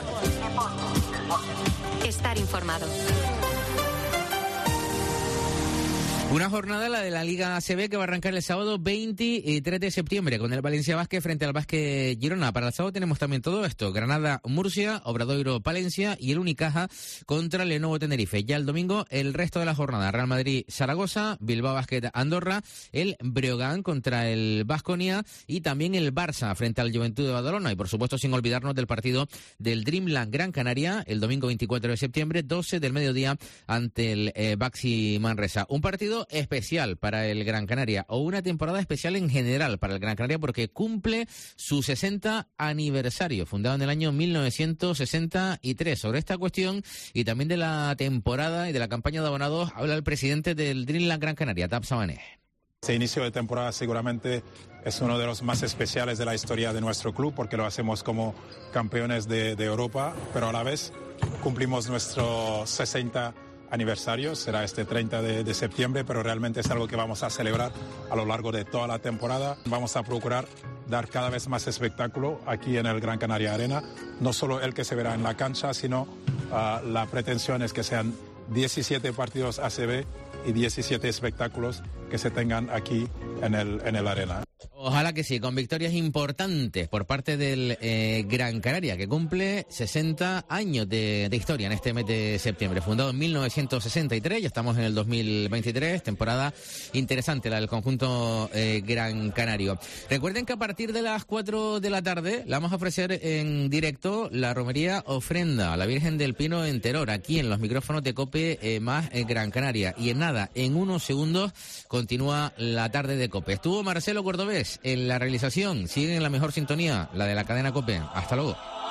Estar informado. Una jornada, la de la Liga A C B, que va a arrancar el sábado veintitrés de septiembre con el Valencia Basket frente al Basket Girona. Para el sábado tenemos también todo esto: Granada Murcia, Obradoiro Palencia y el Unicaja contra Lenovo Tenerife. Ya el domingo el resto de la jornada: Real Madrid Zaragoza, Bilbao Basket Andorra, el Breogán contra el Baskonia y también el Barça frente al Juventud de Badalona. Y por supuesto sin olvidarnos del partido del Dreamland Gran Canaria el domingo veinticuatro de septiembre, doce del mediodía, ante el eh, Baxi Manresa. Un partido especial para el Gran Canaria, o una temporada especial en general para el Gran Canaria, porque cumple su sesenta aniversario, fundado en el año mil novecientos sesenta y tres. Sobre esta cuestión y también de la temporada y de la campaña de abonados habla el presidente del Dreamland Gran Canaria, Tab Sabané. Este inicio de temporada seguramente es uno de los más especiales de la historia de nuestro club, porque lo hacemos como campeones de, de Europa, pero a la vez cumplimos nuestro sesenta aniversario, será este treinta de, de septiembre, pero realmente es algo que vamos a celebrar a lo largo de toda la temporada. Vamos a procurar dar cada vez más espectáculo aquí en el Gran Canaria Arena, no solo el que se verá en la cancha, sino uh, la pretensión es que sean diecisiete partidos A C B y diecisiete espectáculos que se tengan aquí en el, en el Arena. Ojalá que sí, con victorias importantes por parte del eh, Gran Canaria, que cumple sesenta años de, de historia en este mes de septiembre. Fundado en mil novecientos sesenta y tres, ya estamos en el dos mil veintitrés, temporada interesante la del conjunto eh, Gran Canario. Recuerden que a partir de las cuatro de la tarde la vamos a ofrecer en directo la romería ofrenda a la Virgen del Pino en Teror, aquí en los micrófonos de COPE eh, más eh, Gran Canaria. Y en nada, en unos segundos continúa la tarde de COPE. Estuvo Marcelo Cordobés en la realización. Siguen en la mejor sintonía, la de la cadena COPE. Hasta luego.